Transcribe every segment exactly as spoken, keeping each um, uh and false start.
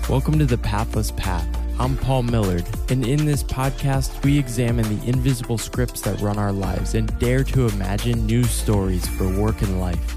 Welcome to The Pathless Path. I'm Paul Millard, and in this podcast, we examine the invisible scripts that run our lives and dare to imagine new stories for work and life.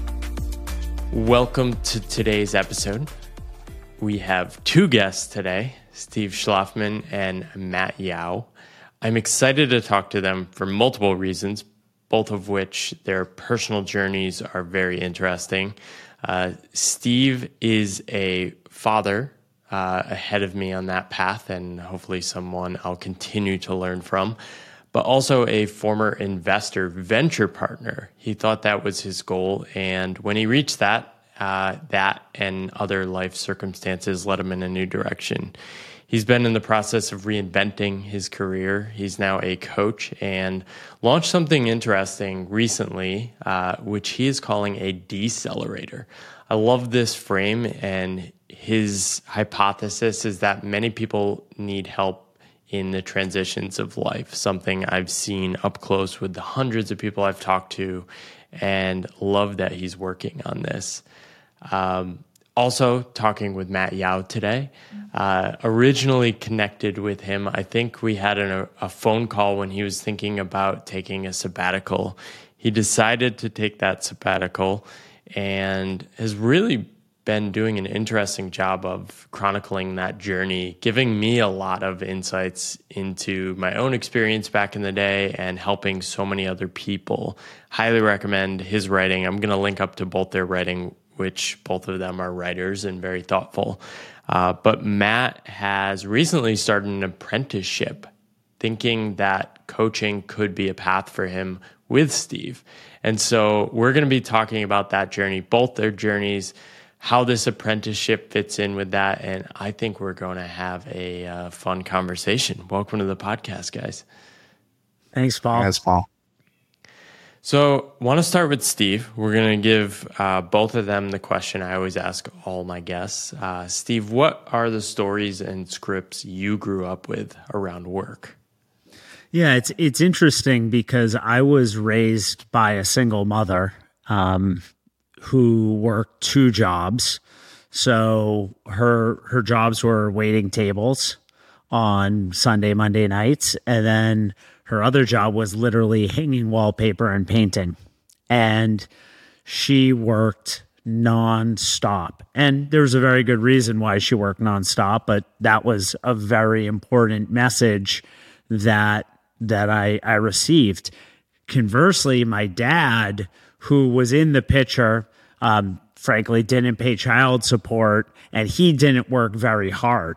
Welcome to today's episode. We have two guests today, Steve Schlafman and Matt Yao. I'm excited to talk to them for multiple reasons, both of which their personal journeys are very interesting. Uh, Steve is a father uh, ahead of me on that path, and hopefully someone I'll continue to learn from, but also a former investor, venture partner. He thought that was his goal, and when he reached that, uh, that and other life circumstances led him in a new direction. He's been in the process of reinventing his career. He's now a coach and launched something interesting recently, uh, which he is calling a decelerator. I love this frame, and his hypothesis is that many people need help in the transitions of life, something I've seen up close with the hundreds of people I've talked to, and love that he's working on this. Um, Also talking with Matt Yao today. Uh, originally connected with him, I think we had an, a phone call when he was thinking about taking a sabbatical. He decided to take that sabbatical and has really been doing an interesting job of chronicling that journey, giving me a lot of insights into my own experience back in the day and helping so many other people. Highly recommend his writing. I'm going to link up to both their writing, which both of them are writers and very thoughtful. Uh, but Matt has recently started an apprenticeship, thinking that coaching could be a path for him with Steve. And so we're going to be talking about that journey, both their journeys, how this apprenticeship fits in with that. And I think we're going to have a uh, fun conversation. Welcome to the podcast, guys. Thanks, Paul. Thanks, Paul. So I want to start with Steve. We're going to give uh, both of them the question I always ask all my guests. Uh, Steve, what are the stories and scripts you grew up with around work? Yeah, it's it's interesting because I was raised by a single mother um, who worked two jobs. So her her jobs were waiting tables on Sunday, Monday nights, and then her other job was literally hanging wallpaper and painting. And she worked nonstop. And there's a very good reason why she worked nonstop, but that was a very important message that that I, I received. Conversely, my dad, who was in the picture, um, frankly, didn't pay child support, and he didn't work very hard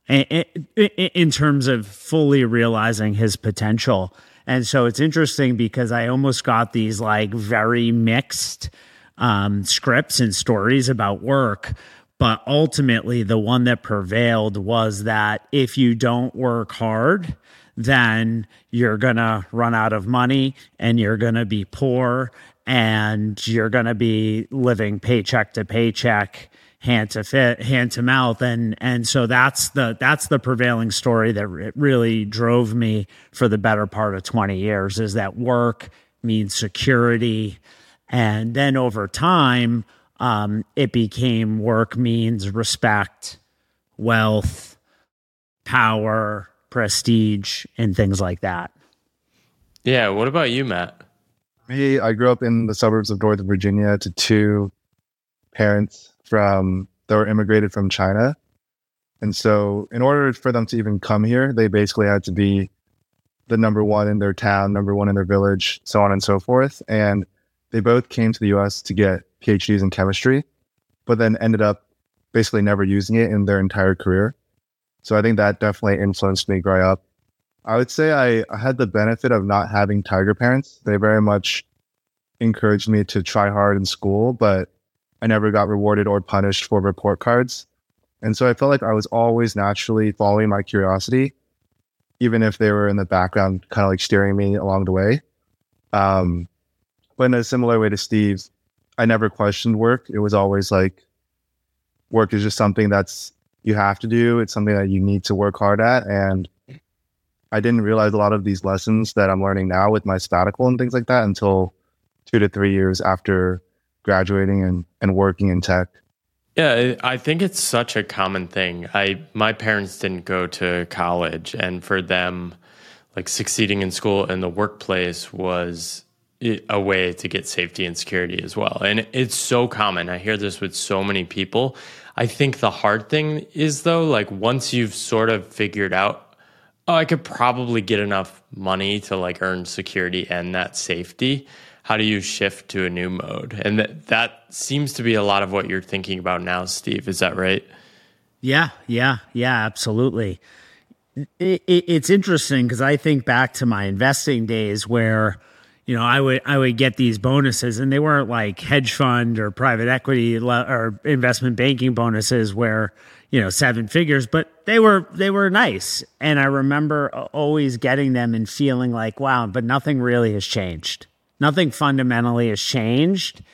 in terms of fully realizing his potential. And so it's interesting because I almost got these like very mixed um, scripts and stories about work. But ultimately, the one that prevailed was that if you don't work hard, then you're going to run out of money and you're going to be poor and you're going to be living paycheck to paycheck, hand to fit, hand to mouth. And, and so that's the, that's the prevailing story that re- really drove me for the better part of twenty years, is that work means security. And then over time, um, it became work means respect, wealth, power, prestige, and things like that. Yeah. What about you, Matt? Me, I grew up in the suburbs of Northern Virginia to two parents from that were immigrated from China. And so in order for them to even come here, they basically had to be the number one in their town, number one in their village, so on and so forth. And they both came to the U S to get P H Ds in chemistry, but then ended up basically never using it in their entire career. So I think that definitely influenced me growing up. I would say I, I had the benefit of not having tiger parents. They very much encouraged me to try hard in school, but I never got rewarded or punished for report cards. And so I felt like I was always naturally following my curiosity, even if they were in the background, kind of like steering me along the way. Um, but in a similar way to Steve, I never questioned work. It was always like, work is just something that's you have to do. It's something that you need to work hard at. And I didn't realize a lot of these lessons that I'm learning now with my sabbatical and things like that until two to three years after graduating and, and working in tech. Yeah, I think it's such a common thing. I my parents didn't go to college, and for them, like succeeding in school and the workplace was a way to get safety and security as well. And it's so common. I hear this with so many people. I think the hard thing is though, like once you've sort of figured out, oh, I could probably get enough money to like earn security and that safety. How do you shift to a new mode? And that that seems to be a lot of what you're thinking about now, Steve. Is that right? Yeah, yeah, yeah, absolutely. It, it, it's interesting because I think back to my investing days where, you know, I would I would get these bonuses, and they weren't like hedge fund or private equity or investment banking bonuses where, you know, seven figures, but they were they were nice. And I remember always getting them and feeling like, wow, but nothing really has changed. Nothing fundamentally has changed.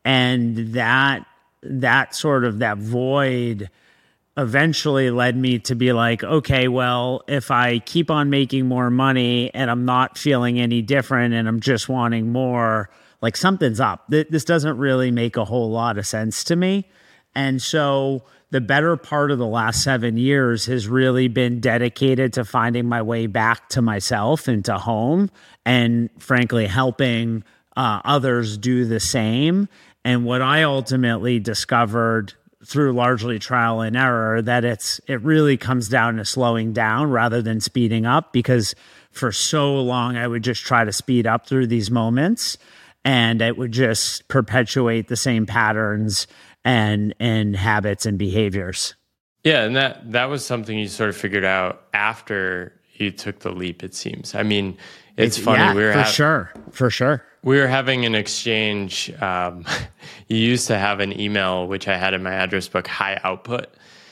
And that that sort of that void eventually led me to be like, okay, well, if I keep on making more money and I'm not feeling any different and I'm just wanting more, like something's up. This doesn't really make a whole lot of sense to me. And so the better part of the last seven years has really been dedicated to finding my way back to myself and to home, and frankly, helping uh, others do the same. And what I ultimately discovered through largely trial and error, that it's it really comes down to slowing down rather than speeding up, because for so long I would just try to speed up through these moments, and it would just perpetuate the same patterns and and habits and behaviors. Yeah, and that that was something you sort of figured out after you took the leap, it seems. I mean, it's, it's funny. Yeah, we were for ha- sure, for sure. We were having an exchange. Um, you used to have an email, which I had in my address book, High Output.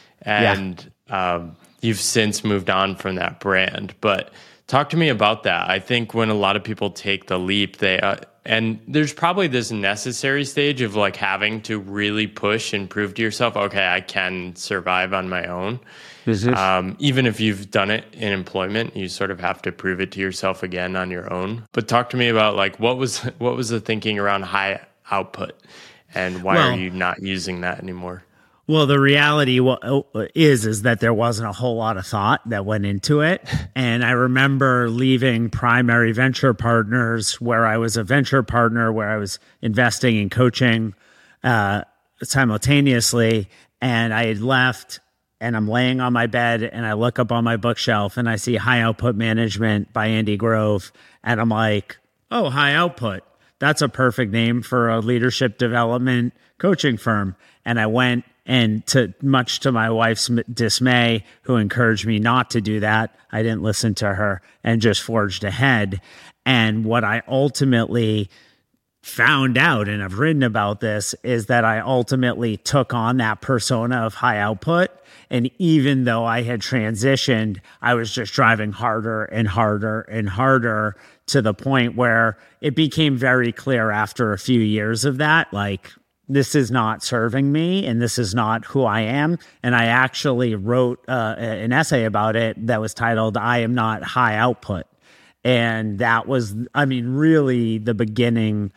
And yeah. um, you've since moved on from that brand. But talk to me about that. I think when a lot of people take the leap, they uh, and there's probably this necessary stage of like having to really push and prove to yourself, okay, I can survive on my own. Um, even if you've done it in employment, you sort of have to prove it to yourself again on your own. But talk to me about like what was what was the thinking around high output, and why well, are you not using that anymore? Well, the reality is is that there wasn't a whole lot of thought that went into it. And I remember leaving Primary Venture Partners, where I was a venture partner, where I was investing and coaching uh, simultaneously, and I had left. And I'm laying on my bed and I look up on my bookshelf and I see High Output Management by Andy Grove. And I'm like, oh, High Output. That's a perfect name for a leadership development coaching firm. And I went, and to much to my wife's dismay, who encouraged me not to do that, I didn't listen to her and just forged ahead. And what I ultimately found out, and I've written about this, is that I ultimately took on that persona of high output. And even though I had transitioned, I was just driving harder and harder and harder, to the point where it became very clear after a few years of that, like, this is not serving me and this is not who I am. And I actually wrote uh, an essay about it that was titled, I Am Not High Output. And that was, I mean, really the beginning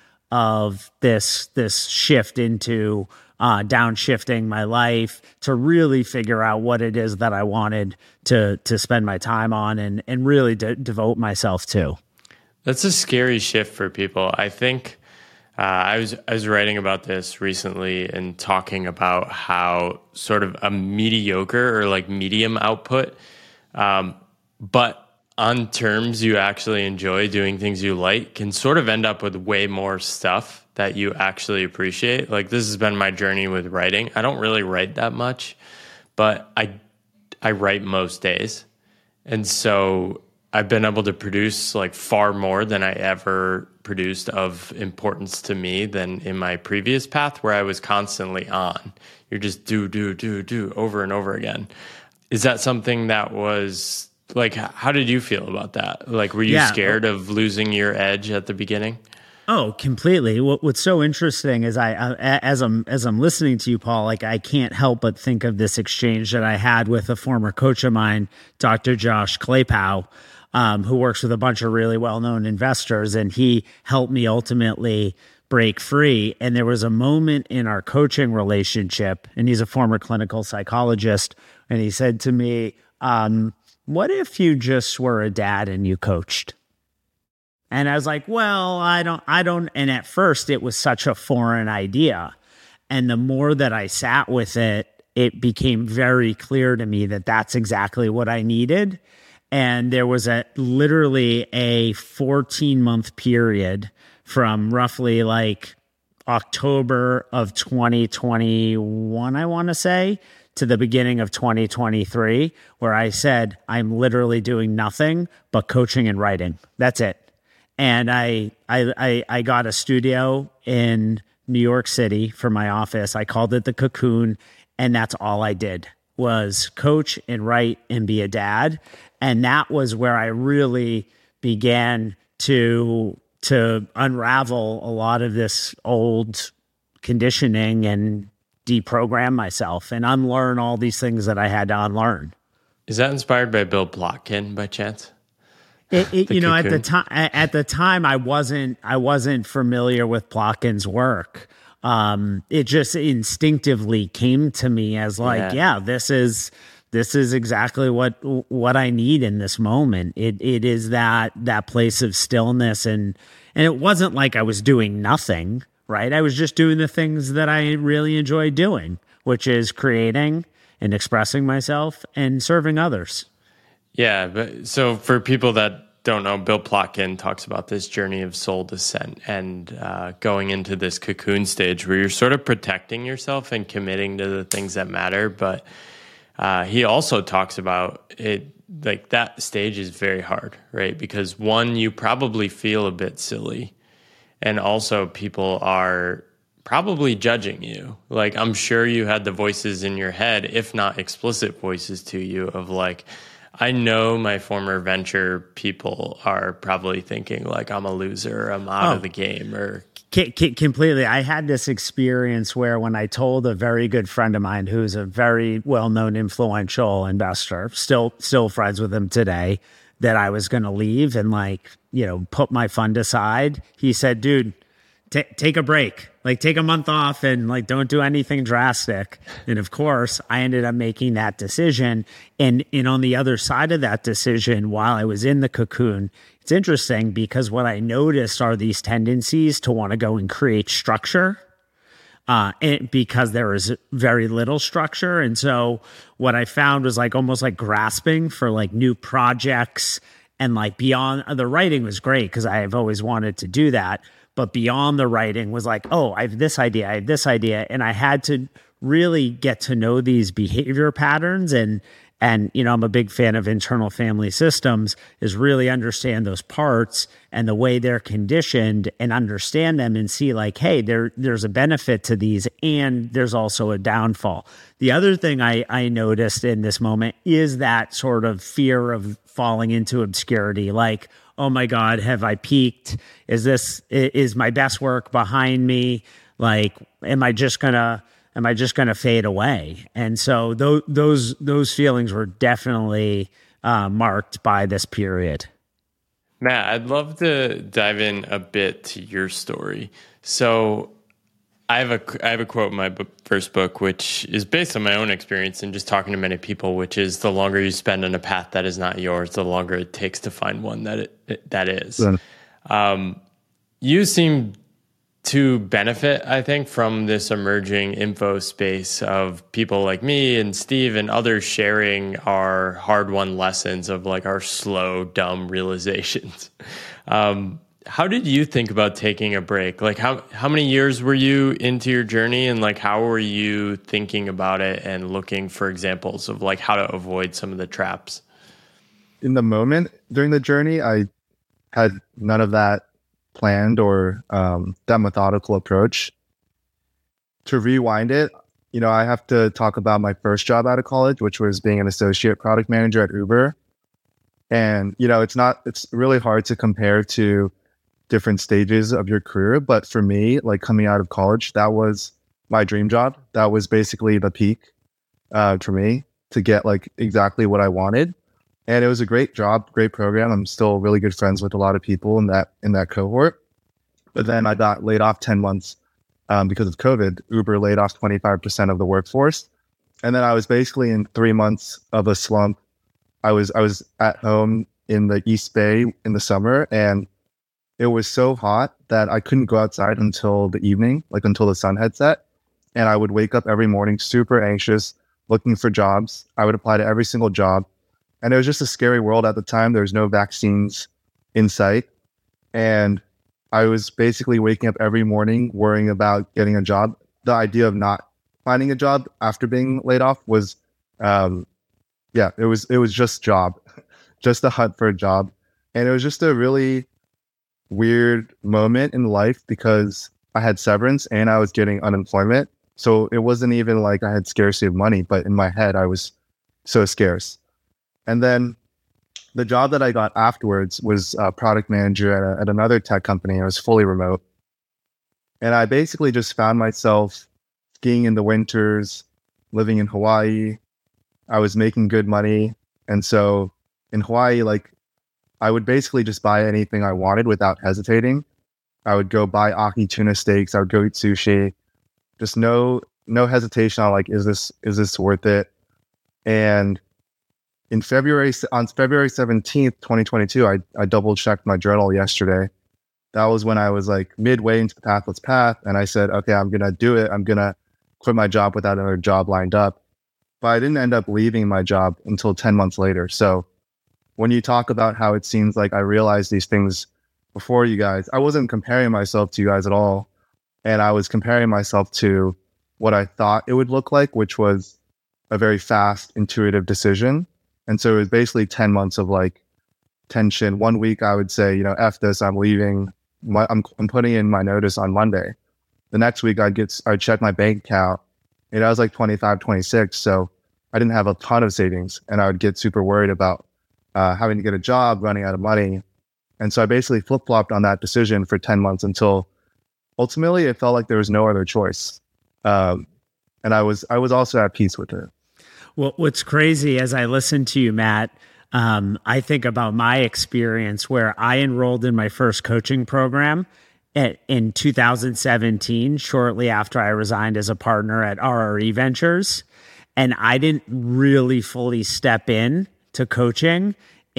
of this, this shift into Uh, downshifting my life to really figure out what it is that I wanted to to spend my time on and and really de- devote myself to. That's a scary shift for people. I think uh, I was I was writing about this recently and talking about how sort of a mediocre or like medium output, um, but on terms you actually enjoy, doing things you like, can sort of end up with way more stuff that you actually appreciate. Like, this has been my journey with writing. I don't really write that much, but I I write most days. And so I've been able to produce like far more than I ever produced of importance to me than in my previous path, where I was constantly on. You're just do, do, do, do over and over again. Is that something that was like, how did you feel about that? Like, were you yeah. scared of losing your edge at the beginning? Oh, completely. What, what's so interesting is I, I, as I'm as I'm listening to you, Paul, like I can't help but think of this exchange that I had with a former coach of mine, Doctor Josh Claypow, um, who works with a bunch of really well-known investors, and he helped me ultimately break free. And there was a moment in our coaching relationship, and he's a former clinical psychologist, and he said to me, um, what if you just were a dad and you coached? And I was like, well, I don't, I don't. And at first it was such a foreign idea. And the more that I sat with it, it became very clear to me that that's exactly what I needed. And there was a literally a fourteen month period from roughly like October of twenty twenty-one, I want to say, to the beginning of twenty twenty-three, where I said, I'm literally doing nothing but coaching and writing. That's it. And I, I, I, I got a studio in New York City for my office. I called it the Cocoon, and that's all I did was coach and write and be a dad. And that was where I really began to to unravel a lot of this old conditioning and deprogram myself and unlearn all these things that I had to unlearn. Is that inspired by Bill Plotkin by chance? It, it, you know, Cocoon? at the time, at the time, I wasn't, I wasn't familiar with Plotkin's work. Um, it just instinctively came to me as like, yeah, yeah this is. This is exactly what what I need in this moment. It it is that that place of stillness, and and it wasn't like I was doing nothing, right? I was just doing the things that I really enjoy doing, which is creating and expressing myself and serving others. Yeah, but so for people that don't know, Bill Plotkin talks about this journey of soul descent and uh, going into this cocoon stage where you're sort of protecting yourself and committing to the things that matter, but Uh, he also talks about it, like that stage is very hard, right? Because one, you probably feel a bit silly. And also people are probably judging you. Like, I'm sure you had the voices in your head, if not explicit voices to you of like, I know my former venture people are probably thinking like I'm a loser, I'm out oh. of the game or... C- c- completely. I had this experience where when I told a very good friend of mine who's a very well-known influential investor, still still friends with him today, that I was going to leave and like, you know, put my fund aside, he said, dude, t- take a break, like take a month off and like don't do anything drastic. And of course, I ended up making that decision. And, and on the other side of that decision, while I was in the cocoon, it's interesting because what I noticed are these tendencies to want to go and create structure uh, and because there is very little structure. And so what I found was like almost like grasping for like new projects and like beyond the writing was great because I have always wanted to do that. But beyond the writing was like, oh, I have this idea, I have this idea. And I had to really get to know these behavior patterns and And, you know, I'm a big fan of internal family systems, is really understand those parts and the way they're conditioned and understand them and see like, hey, there there's a benefit to these and there's also a downfall. The other thing I, I noticed in this moment is that sort of fear of falling into obscurity. Like, oh my God, have I peaked? Is this, is my best work behind me? Like, am I just going to... Am I just going to fade away? And so those those those feelings were definitely uh, marked by this period. Matt, I'd love to dive in a bit to your story. So I have a I have a quote in my book, first book, which is based on my own experience and just talking to many people, which is the longer you spend on a path that is not yours, the longer it takes to find one that it, that is. Yeah. Um, you seem to benefit, I think, from this emerging info space of people like me and Steve and others sharing our hard-won lessons of like our slow, dumb realizations. Um, how did you think about taking a break? Like how, how many years were you into your journey and like how were you thinking about it and looking for examples of like how to avoid some of the traps? In the moment during the journey, I had none of that planned or um, that methodical approach. To rewind it, you know, I have to talk about my first job out of college, which was being an associate product manager at Uber. And, you know, it's not, it's really hard to compare to different stages of your career. But for me, like coming out of college, that was my dream job. That was basically the peak uh, for me to get like exactly what I wanted. And it was a great job, great program. I'm still really good friends with a lot of people in that in that cohort. But then I got laid off ten months um, because of COVID. Uber laid off twenty-five percent of the workforce. And then I was basically in three months of a slump. I was I was at home in the East Bay in the summer, and it was so hot that I couldn't go outside until the evening, like until the sun had set. And I would wake up every morning super anxious, looking for jobs. I would apply to every single job. And it was just a scary world at the time. There was no vaccines in sight. And I was basically waking up every morning worrying about getting a job. The idea of not finding a job after being laid off was, um, yeah, it was it was just job, just a hunt for a job. And it was just a really weird moment in life because I had severance and I was getting unemployment. So it wasn't even like I had scarcity of money, but in my head, I was so scarce. And then the job that I got afterwards was a product manager at, a, at another tech company. I was fully remote. And I basically just found myself skiing in the winters, living in Hawaii. I was making good money. And so in Hawaii, like I would basically just buy anything I wanted without hesitating. I would go buy Aki tuna steaks. I would go eat sushi. Just no no hesitation on like, is this is this worth it? And in February, on February seventeenth, twenty twenty-two, I, I double checked my journal yesterday. That was when I was like midway into the Pathless Path. And I said, okay, I'm going to do it. I'm going to quit my job without another job lined up. But I didn't end up leaving my job until ten months later. So when you talk about how it seems like I realized these things before you guys, I wasn't comparing myself to you guys at all. And I was comparing myself to what I thought it would look like, which was a very fast, intuitive decision. And so it was basically ten months of like tension. One week I would say, you know, F this, I'm leaving. My, I'm, I'm putting in my notice on Monday. The next week I'd get, I'd check my bank account. And I was like twenty-five, twenty-six. So I didn't have a ton of savings and I would get super worried about uh, having to get a job, running out of money. And so I basically flip-flopped on that decision for ten months until ultimately it felt like there was no other choice. Um, and I was, I was also at peace with it. Well, what's crazy as I listen to you, Matt, um, I think about my experience where I enrolled in my first coaching program at, in two thousand seventeen, shortly after I resigned as a partner at R R E Ventures. And I didn't really fully step in to coaching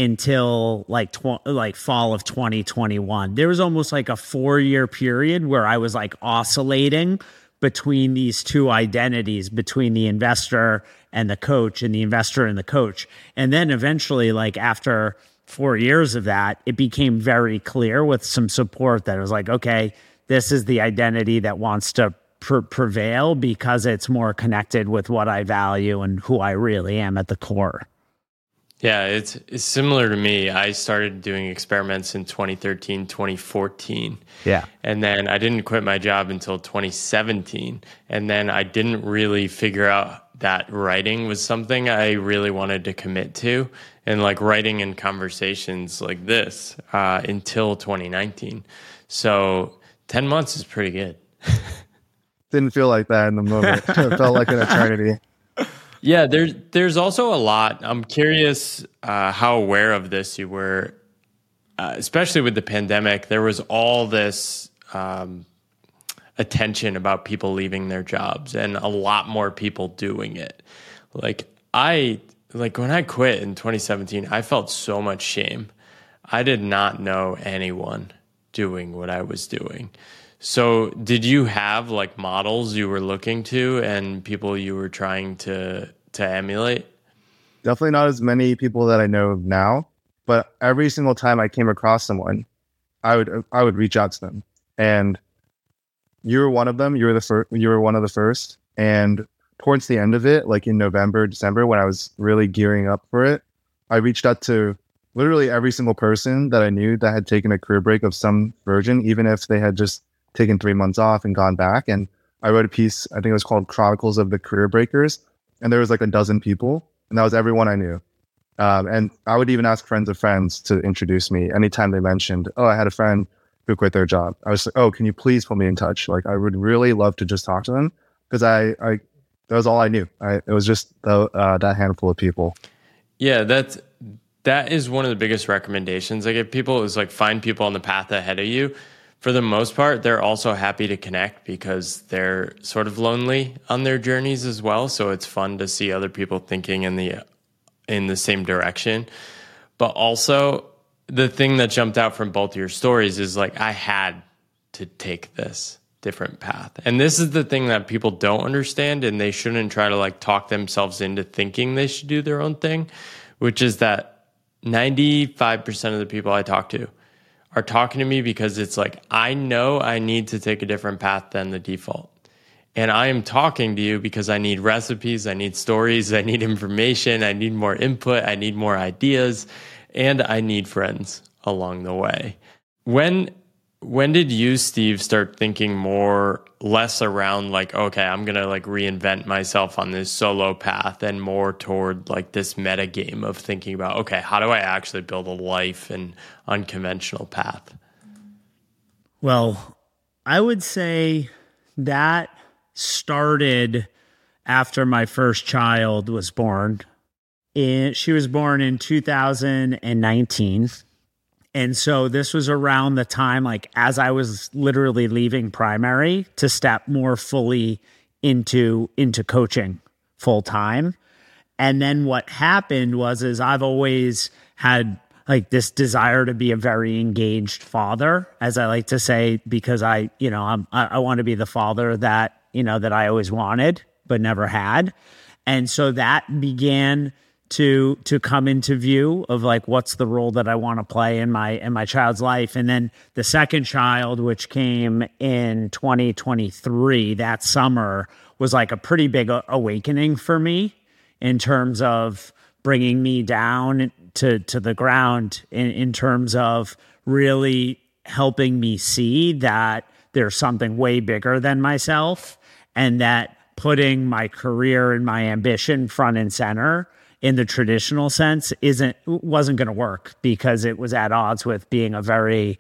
until like tw- like fall of twenty twenty-one. There was almost like a four-year period where I was like oscillating between these two identities, between the investor and the coach, and the investor and the coach. And then eventually, like after four years of that, it became very clear with some support that it was like, okay, this is the identity that wants to pr- prevail because it's more connected with what I value and who I really am at the core. Yeah, it's, it's similar to me. I started doing experiments in twenty thirteen, twenty fourteen. Yeah. And then I didn't quit my job until twenty seventeen. And then I didn't really figure out that writing was something I really wanted to commit to. And like writing in conversations like this uh, until twenty nineteen. So ten months is pretty good. Didn't feel like that in the moment. It felt like an eternity. Yeah, there's there's also a lot. I'm curious uh, how aware of this you were, uh, especially with the pandemic. There was all this um, attention about people leaving their jobs and a lot more people doing it. Like I, like when I quit in twenty seventeen, I felt so much shame. I did not know anyone doing what I was doing. So did you have like models you were looking to and people you were trying to to emulate? Definitely not as many people that I know of now, but every single time I came across someone, I would I would reach out to them. And you were one of them. You were the first. You were one of the first. And towards the end of it, like in November, December, when I was really gearing up for it, I reached out to literally every single person that I knew that had taken a career break of some version, even if they had just taken three months off and gone back. And I wrote a piece, I think it was called Chronicles of the Career Breakers. And there was like a dozen people, and that was everyone I knew. Um, and I would even ask friends of friends to introduce me anytime they mentioned, oh, I had a friend who quit their job. I was like, oh, can you please put me in touch? Like, I would really love to just talk to them because I, I, that was all I knew. I, it was just the, uh, that handful of people. Yeah, that's, that is one of the biggest recommendations I give people is like find people on the path ahead of you. for the most part, they're also happy to connect because they're sort of lonely on their journeys as well. So it's fun to see other people thinking in the in the same direction. But also, the thing that jumped out from both your stories is like, I had to take this different path. And this is the thing that people don't understand, and they shouldn't try to like talk themselves into thinking they should do their own thing, which is that ninety-five percent of the people I talk to are talking to me because it's like, I know I need to take a different path than the default. And I am talking to you because I need recipes, I need stories, I need information, I need more input, I need more ideas, and I need friends along the way. When when did you, Steve, start thinking more, less around like, okay, I'm going to like reinvent myself on this solo path, and more toward like this meta game of thinking about, okay, how do I actually build a life and unconventional path? Well, I would say that started after my first child was born. In, she was born in two thousand nineteen. And so this was around the time, like as I was literally leaving primary to step more fully into, into coaching full time. And then what happened was, is I've always had like this desire to be a very engaged father, as I like to say, because I, you know, I'm, I, I want to be the father that, you know, that I always wanted, but never had. And so that began to to come into view of like, what's the role that I want to play in my in my child's life. And then the second child, which came in twenty twenty-three, that summer, was like a pretty big awakening for me in terms of bringing me down to to the ground, in, in terms of really helping me see that there's something way bigger than myself, and that putting my career and my ambition front and center in the traditional sense isn't wasn't going to work, because it was at odds with being a very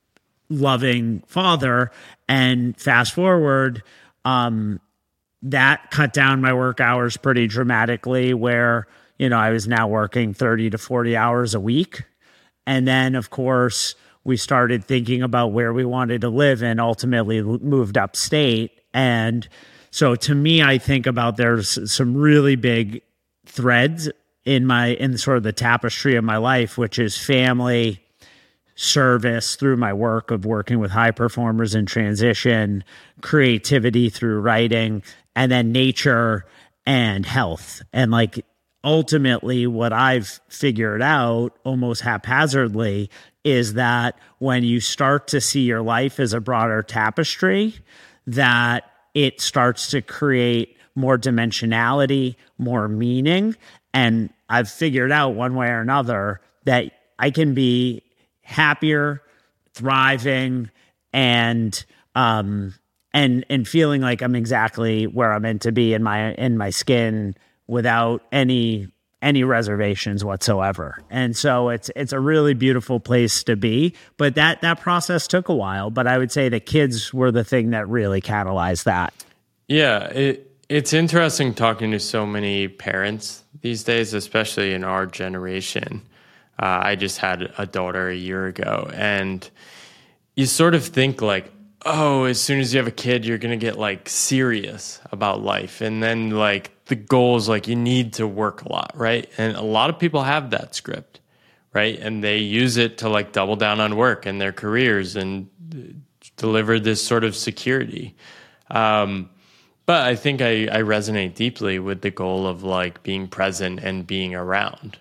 loving father. And fast forward, um, that cut down my work hours pretty dramatically, where, you know, I was now working thirty to forty hours a week. And then, of course, we started thinking about where we wanted to live, and ultimately moved upstate. And so to me, I think about there's some really big threads in my in sort of the tapestry of my life, which is family, service through my work of working with high performers in transition, creativity through writing, and then nature and health. And like ultimately what I've figured out almost haphazardly is that when you start to see your life as a broader tapestry, that it starts to create more dimensionality, more meaning. And I've figured out one way or another that I can be happier, thriving, and um, and and feeling like I'm exactly where I'm meant to be in my in my skin without any any reservations whatsoever. And so it's it's a really beautiful place to be. But that that process took a while. But I would say the kids were the thing that really catalyzed that. Yeah, it it's interesting talking to so many parents these days, especially in our generation. Uh, I just had a daughter a year ago, and you sort of think like, oh, as soon as you have a kid, you're going to get like serious about life. And then like the goal is like, you need to work a lot, right? And a lot of people have that script, right? And they use it to like double down on work and their careers and deliver this sort of security. Um, but I think I, I resonate deeply with the goal of like being present and being around.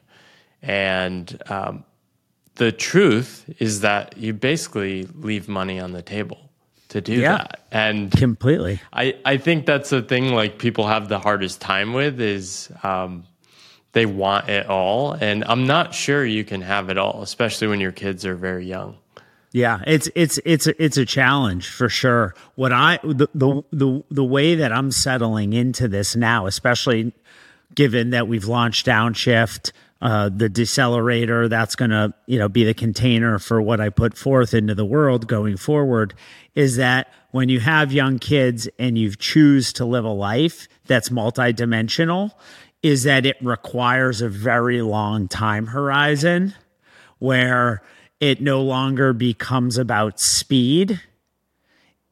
And um, the truth is that you basically leave money on the table to do yeah, that. And completely. I, I think that's the thing like people have the hardest time with is um, they want it all. And I'm not sure you can have it all, especially when your kids are very young. Yeah, it's it's it's it's a challenge for sure. What I the the the, the way that I'm settling into this now, especially given that we've launched Downshift, uh, the decelerator that's going to, you know, be the container for what I put forth into the world going forward, is that when you have young kids and you choose to live a life that's multidimensional, is that it requires a very long time horizon where it no longer becomes about speed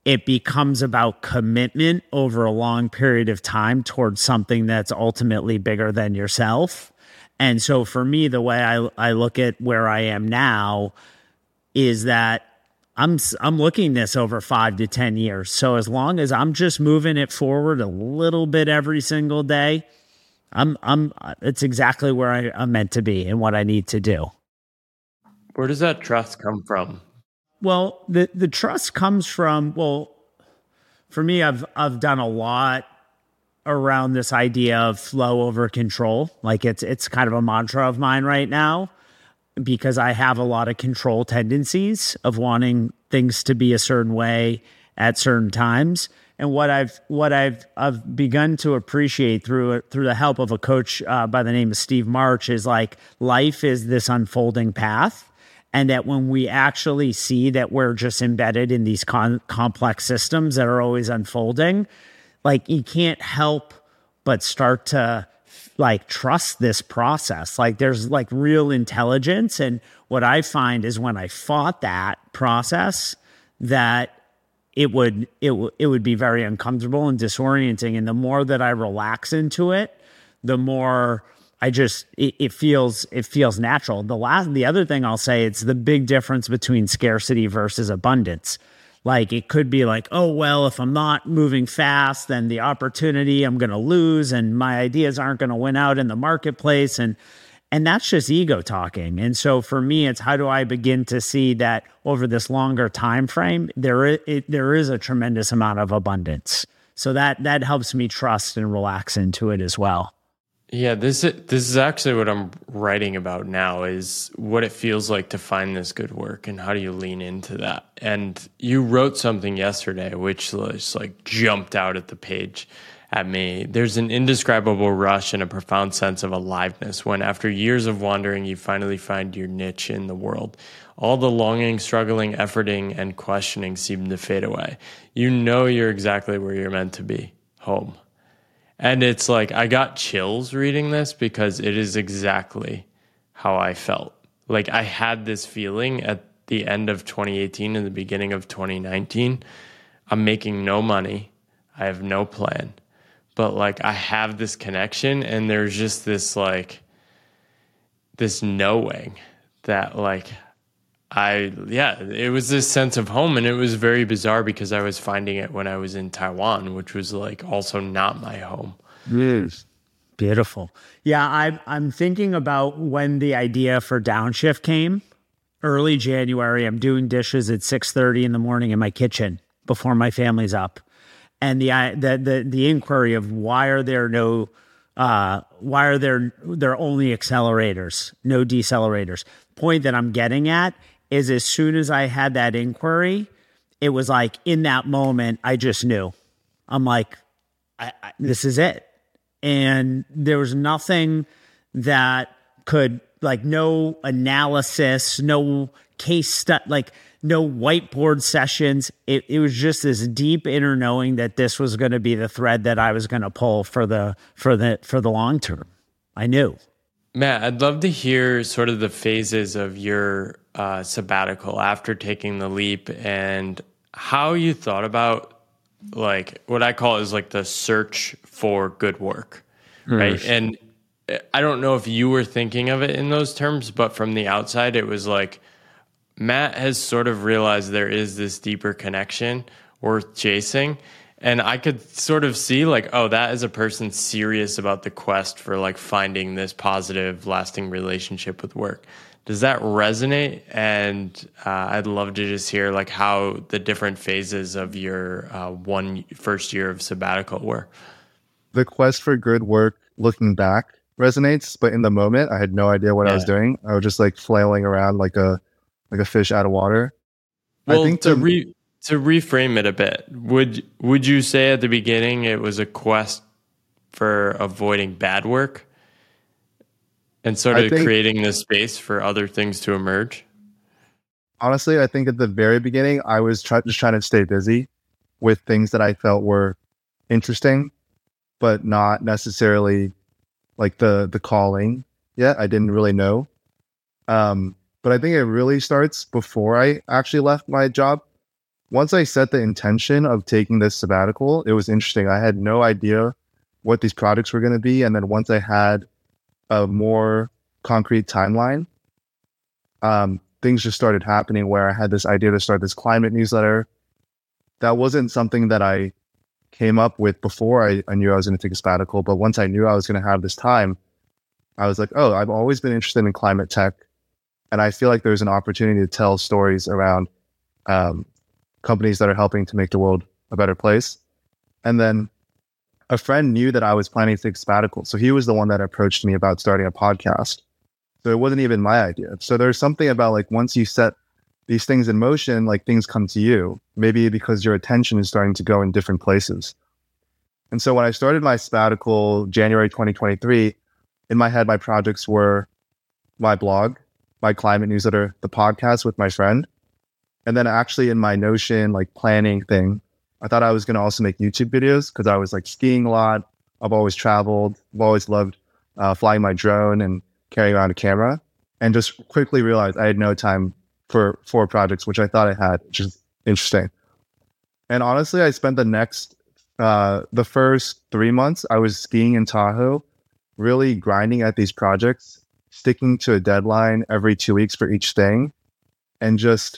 it becomes about commitment over a long period of time towards something that's ultimately bigger than yourself. And so for me, the way I, I look at where I am now is that I'm I'm looking this over five to ten years. So as long as I'm just moving it forward a little bit every single day, I'm I'm it's exactly where I, I'm meant to be and what I need to do. Where does that trust come from? Well, the the trust comes from, well, for me, I've I've done a lot around this idea of flow over control. Like it's it's kind of a mantra of mine right now, because I have a lot of control tendencies of wanting things to be a certain way at certain times. And what I've what I've I've begun to appreciate through through the help of a coach uh, by the name of Steve March is like life is this unfolding path, and that when we actually see that we're just embedded in these con- complex systems that are always unfolding, like you can't help but start to like trust this process. Like there's like real intelligence. And what I find is when I fought that process, that it would, it, w- it would be very uncomfortable and disorienting. And the more that I relax into it, the more I just, it, it feels, it feels natural. The last, the other thing I'll say, it's the big difference between scarcity versus abundance. Like it could be like, oh, well, if I'm not moving fast, then the opportunity I'm going to lose and my ideas aren't going to win out in the marketplace. And and that's just ego talking. And so for me, it's how do I begin to see that over this longer time frame, there is, it, there is a tremendous amount of abundance. So that that helps me trust and relax into it as well. Yeah, this is, this is actually what I'm writing about now, is what it feels like to find this good work and how do you lean into that. And you wrote something yesterday which just like jumped out at the page at me. There's an indescribable rush and a profound sense of aliveness when, after years of wandering, you finally find your niche in the world. All the longing, struggling, efforting, and questioning seem to fade away. You know you're exactly where you're meant to be, home. And it's like, I got chills reading this because it is exactly how I felt. Like I had this feeling at the end of twenty eighteen and the beginning of twenty nineteen. I'm making no money. I have no plan. But like I have this connection, and there's just this like, this knowing that like, I, yeah, it was this sense of home. And it was very bizarre because I was finding it when I was in Taiwan, which was like also not my home. Yes. Beautiful. Yeah. I, I'm thinking about when the idea for Downshift came, early January. I'm doing dishes at six thirty in the morning in my kitchen before my family's up. And the, the, the, the inquiry of why are there no, uh, why are there, there are only accelerators, no decelerators. Point that I'm getting at is as soon as I had that inquiry, it was like in that moment, I just knew. I'm like, I, I, this is it. And there was nothing that could, like no analysis, no case study, like no whiteboard sessions. It, it was just this deep inner knowing that this was going to be the thread that I was going to pull for the, for the, for the long term. I knew. Matt, I'd love to hear sort of the phases of your uh, sabbatical after taking the leap and how you thought about like what I call is like the search for good work, right? Mm. And I don't know if you were thinking of it in those terms, but from the outside, it was like Matt has sort of realized there is this deeper connection worth chasing. And I could sort of see like, oh, that is a person serious about the quest for like finding this positive, lasting relationship with work. Does that resonate? And uh, I'd love to just hear like how the different phases of your uh, one first year of sabbatical were. The quest for good work, looking back, resonates, but in the moment, I had no idea what yeah. I was doing. I was just like flailing around like a like a fish out of water. Well, I think to the, re- to reframe it a bit, would would you say at the beginning it was a quest for avoiding bad work and sort of think, creating this space for other things to emerge? Honestly, I think at the very beginning, I was try- just trying to stay busy with things that I felt were interesting, but not necessarily like the the calling yet. I didn't really know. Um, but I think it really starts before I actually left my job. once I set the intention of taking this sabbatical, it was interesting. I had no idea what these projects were going to be. And then once I had a more concrete timeline, um, things just started happening where I had this idea to start this climate newsletter. That wasn't something that I came up with before I, I knew I was going to take a sabbatical. But once I knew I was going to have this time, I was like, oh, I've always been interested in climate tech. And I feel like there's an opportunity to tell stories around um, companies that are helping to make the world a better place. And then a friend knew that I was planning to take a sabbatical. So he was the one that approached me about starting a podcast. So it wasn't even my idea. So there's something about like, once you set these things in motion, like things come to you, maybe because your attention is starting to go in different places. And so when I started my sabbatical, January twenty twenty-three, in my head, my projects were my blog, my climate newsletter, the podcast with my friend. And then actually in my Notion, like planning thing, I thought I was going to also make YouTube videos because I was like skiing a lot. I've always traveled. I've always loved uh, flying my drone and carrying around a camera, and just quickly realized I had no time for four projects, which I thought I had, which is interesting. And honestly, I spent the next, uh, the first three months, I was skiing in Tahoe, really grinding at these projects, sticking to a deadline every two weeks for each thing, and just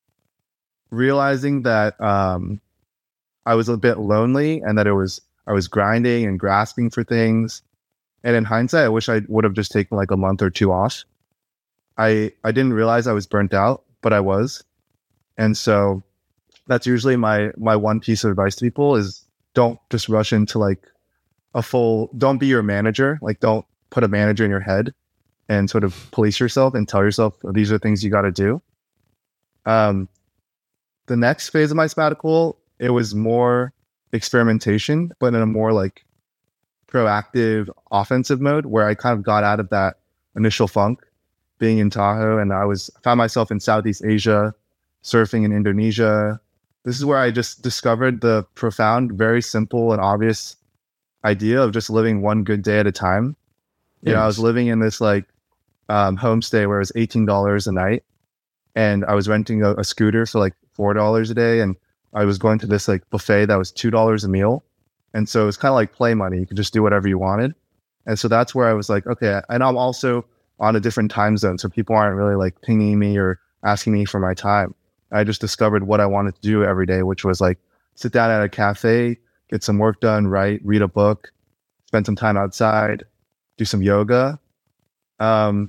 realizing that um, I was a bit lonely and that it was, I was grinding and grasping for things. And in hindsight, I wish I would have just taken like a month or two off. I I didn't realize I was burnt out, but I was. And so that's usually my my one piece of advice to people is don't just rush into like a full, don't be your manager. Like don't put a manager in your head and sort of police yourself and tell yourself these are things you got to do. Um, the next phase of my sabbatical, it was more experimentation, but in a more like proactive offensive mode where I kind of got out of that initial funk being in Tahoe, and I was found myself in Southeast Asia, surfing in Indonesia. This is where I just discovered the profound, very simple and obvious idea of just living one good day at a time. You yes. know, I was living in this like um, homestay where it was eighteen dollars a night, and I was renting a, a scooter for like four dollars a day, and I was going to this like buffet that was two dollars a meal. And so it's kind of like play money. You could just do whatever you wanted. And so that's where I was like, okay. And I'm also on a different time zone. So people aren't really like pinging me or asking me for my time. I just discovered what I wanted to do every day, which was like sit down at a cafe, get some work done, write, read a book, spend some time outside, do some yoga. Um,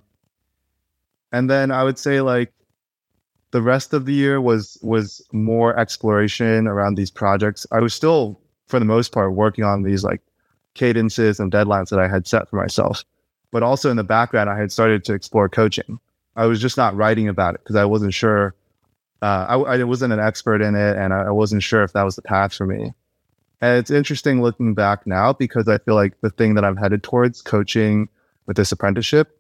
and then I would say like the rest of the year was, was more exploration around these projects. I was still, for the most part, working on these like cadences and deadlines that I had set for myself. But also in the background, I had started to explore coaching. I was just not writing about it because I wasn't sure. Uh, I, I wasn't an expert in it, and I, I wasn't sure if that was the path for me. And it's interesting looking back now because I feel like the thing that I'm headed towards, coaching with this apprenticeship,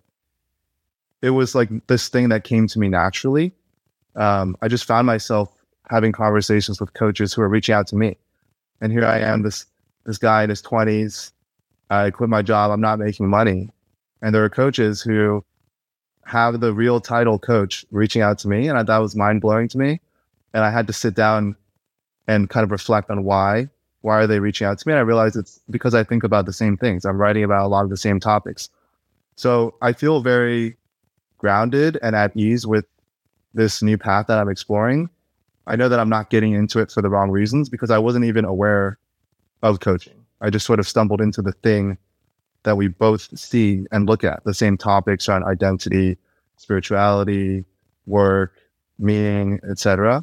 it was like this thing that came to me naturally. Um, I just found myself having conversations with coaches who are reaching out to me. And here I am, this this guy in his twenties. I quit my job. I'm not making money. And there are coaches who have the real title coach reaching out to me. And I, that was mind blowing to me. And I had to sit down and kind of reflect on why. Why are they reaching out to me? And I realized it's because I think about the same things. I'm writing about a lot of the same topics. So I feel very grounded and at ease with this new path that I'm exploring. I know that I'm not getting into it for the wrong reasons because I wasn't even aware of coaching. I just sort of stumbled into the thing that we both see and look at, the same topics around identity, spirituality, work, meaning, et cetera.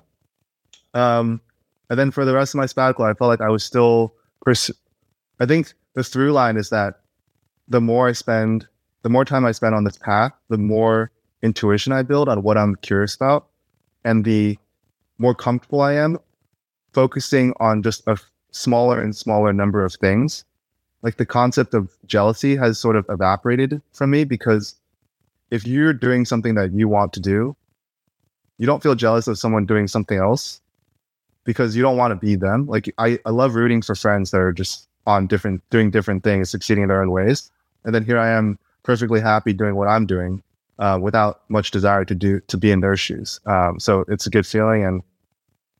Um, and then for the rest of my sabbatical, I felt like I was still, pers- I think the through line is that the more I spend, the more time I spend on this path, the more intuition I build on what I'm curious about, and the more comfortable I am focusing on just a smaller and smaller number of things. Like the concept of jealousy has sort of evaporated from me because if you're doing something that you want to do, you don't feel jealous of someone doing something else because you don't want to be them. Like I, I love rooting for friends that are just on different, doing different things, succeeding in their own ways. And then here I am perfectly happy doing what I'm doing uh, without much desire to do, to be in their shoes. Um, so it's a good feeling. And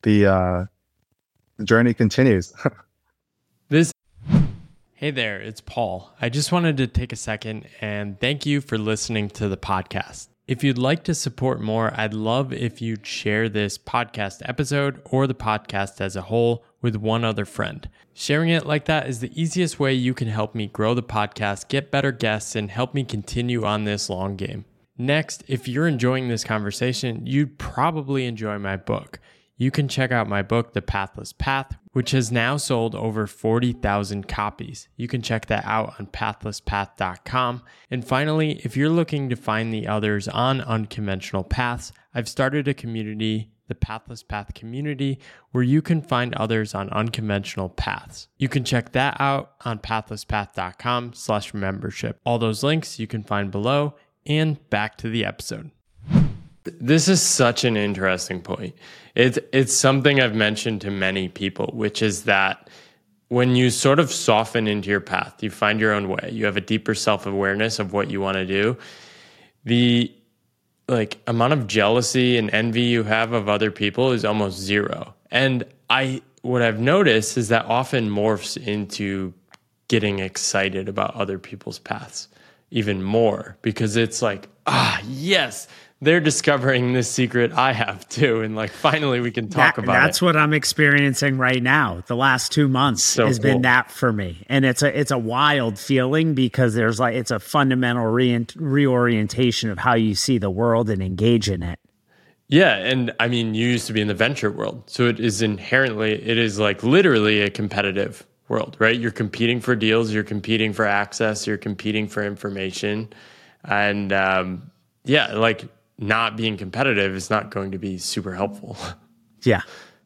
the uh, the journey continues. This Hey there, it's Paul. I just wanted to take a second and thank you for listening to the podcast. If you'd like to support more, I'd love if you'd share this podcast episode or the podcast as a whole with one other friend. Sharing it like that is the easiest way you can help me grow the podcast, get better guests, and help me continue on this long game. Next, if you're enjoying this conversation, you'd probably enjoy my book. You can check out my book, The Pathless Path, which has now sold over forty thousand copies. You can check that out on pathless path dot com. And finally, if you're looking to find the others on unconventional paths, I've started a community, the Pathless Path community, where you can find others on unconventional paths. You can check that out on pathless path dot com slash membership. All those links you can find below, and back to the episode. This is such an interesting point. It's, it's something I've mentioned to many people, which is that when you sort of soften into your path, you find your own way, you have a deeper self-awareness of what you want to do, the like amount of jealousy and envy you have of other people is almost zero. And I, what I've noticed is that often morphs into getting excited about other people's paths even more, because it's like, ah, yes, they're discovering this secret I have too. And like, finally we can talk that, about that's it. That's what I'm experiencing right now. The last two months so has cool. been that for me. And it's a, it's a wild feeling because there's like, it's a fundamental re- reorientation of how you see the world and engage in it. Yeah. And I mean, you used to be in the venture world. So it is inherently, it is like literally a competitive world, right? You're competing for deals, you're competing for access, you're competing for information. And um, yeah, like, not being competitive is not going to be super helpful. Yeah.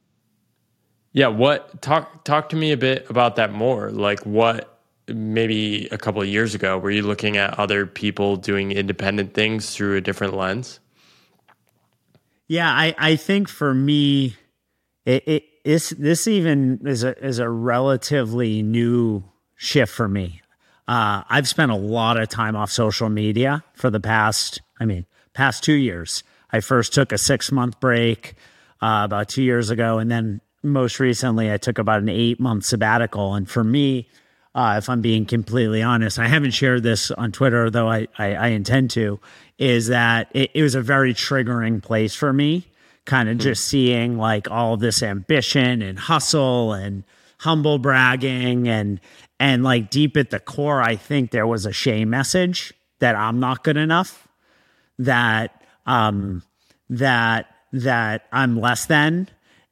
Yeah. What talk, talk to me a bit about that more. Like what, maybe a couple of years ago, were you looking at other people doing independent things through a different lens? Yeah. I, I think for me, it, it this, this even is a, is a relatively new shift for me. Uh, I've spent a lot of time off social media for the past, I mean, past two years. I first took a six month break uh, about two years ago. And then most recently I took about an eight month sabbatical. And for me, uh, if I'm being completely honest, I haven't shared this on Twitter, though I, I, I intend to, is that it, it was a very triggering place for me, kind of mm-hmm. just seeing like all of this ambition and hustle and humble bragging. And, and like deep at the core, I think there was a shame message that I'm not good enough. that um that that I'm less than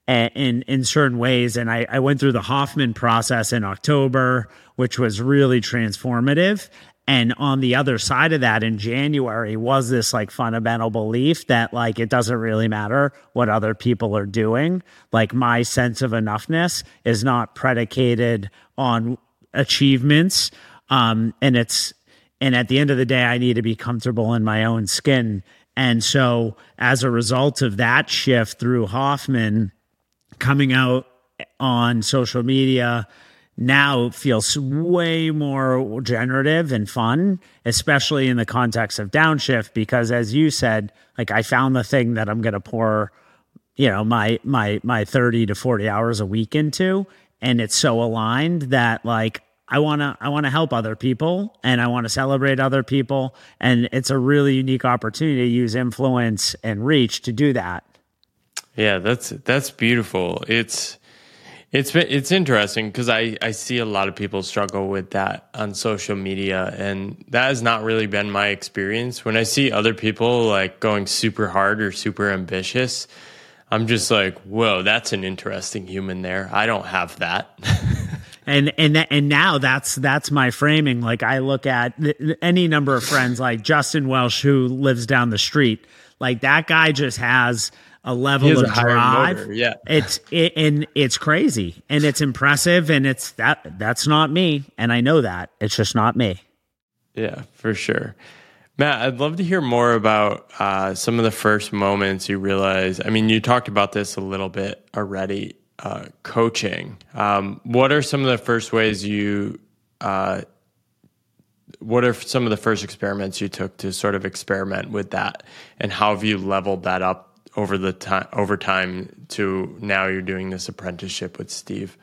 in in certain ways. And I, I went through the Hoffman process in October, which was really transformative. And on the other side of that in January was this like fundamental belief that like it doesn't really matter what other people are doing. Like my sense of enoughness is not predicated on achievements. Um and it's And at the end of the day, I need to be comfortable in my own skin. And so as a result of that shift through Hoffman, coming out on social media now feels way more generative and fun, especially in the context of Downshift, because as you said, like I found the thing that I'm going to pour, you know, my, my, my thirty to forty hours a week into. And it's so aligned that like, I want to I want to help other people and I want to celebrate other people. And it's a really unique opportunity to use influence and reach to do that. Yeah, that's that's beautiful. It's it's been, it's interesting because I, I see a lot of people struggle with that on social media, and that has not really been my experience. When I see other people like going super hard or super ambitious, I'm just like, whoa, that's an interesting human there. I don't have that. And and and now that's that's my framing. Like I look at th- any number of friends, like Justin Welsh, who lives down the street. Like that guy just has a level of a drive. Motor, yeah, it's it, and it's crazy and it's impressive. And it's that that's not me, and I know that it's just not me. Yeah, for sure. Matt, I'd love to hear more about uh, some of the first moments you realized. I mean, you talked about this a little bit already. Uh, coaching. Um, what are some of the first ways you, uh, what are some of the first experiments you took to sort of experiment with that, and how have you leveled that up over the time over time to now you're doing this apprenticeship with Steve?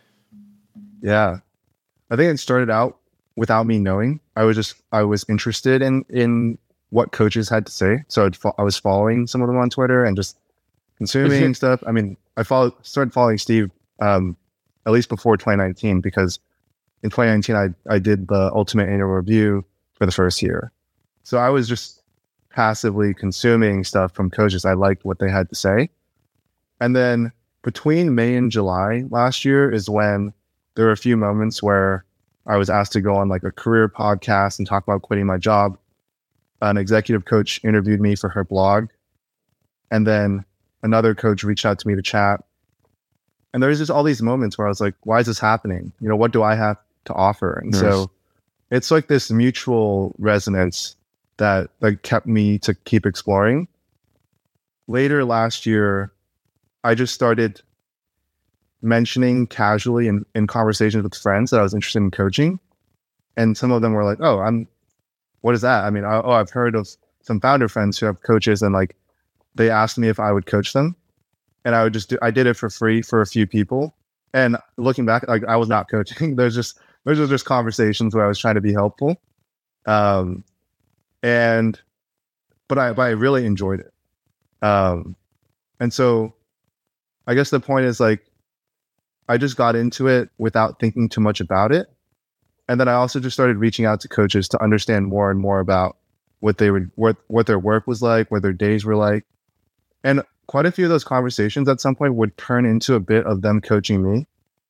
Yeah, I think it started out without me knowing. I was just I was interested in in what coaches had to say, so I'd fo- I was following some of them on Twitter and just consuming stuff. I mean, I followed started following Steve um, at least before twenty nineteen, because in twenty nineteen I I did the Ultimate Annual Review for the first year, so I was just passively consuming stuff from coaches. I liked what they had to say, and then between May and July last year is when there were a few moments where I was asked to go on like a career podcast and talk about quitting my job. An executive coach interviewed me for her blog, and then another coach reached out to me to chat. And there's just all these moments where I was like, why is this happening? You know, what do I have to offer? And nice. So it's like this mutual resonance that like kept me to keep exploring. Later last year, I just started mentioning casually in, in conversations with friends that I was interested in coaching. And some of them were like, oh, I'm, what is that? I mean, I, oh, I've heard of some founder friends who have coaches, and like, they asked me if I would coach them. And I would just do, I did it for free for a few people. And looking back, like, I was not coaching. There's just, those are just conversations where I was trying to be helpful. Um, and, but I, but I really enjoyed it. Um, and so I guess the point is, like, I just got into it without thinking too much about it. And then I also just started reaching out to coaches to understand more and more about what they would, what, what their work was like, what their days were like. And quite a few of those conversations at some point would turn into a bit of them coaching me.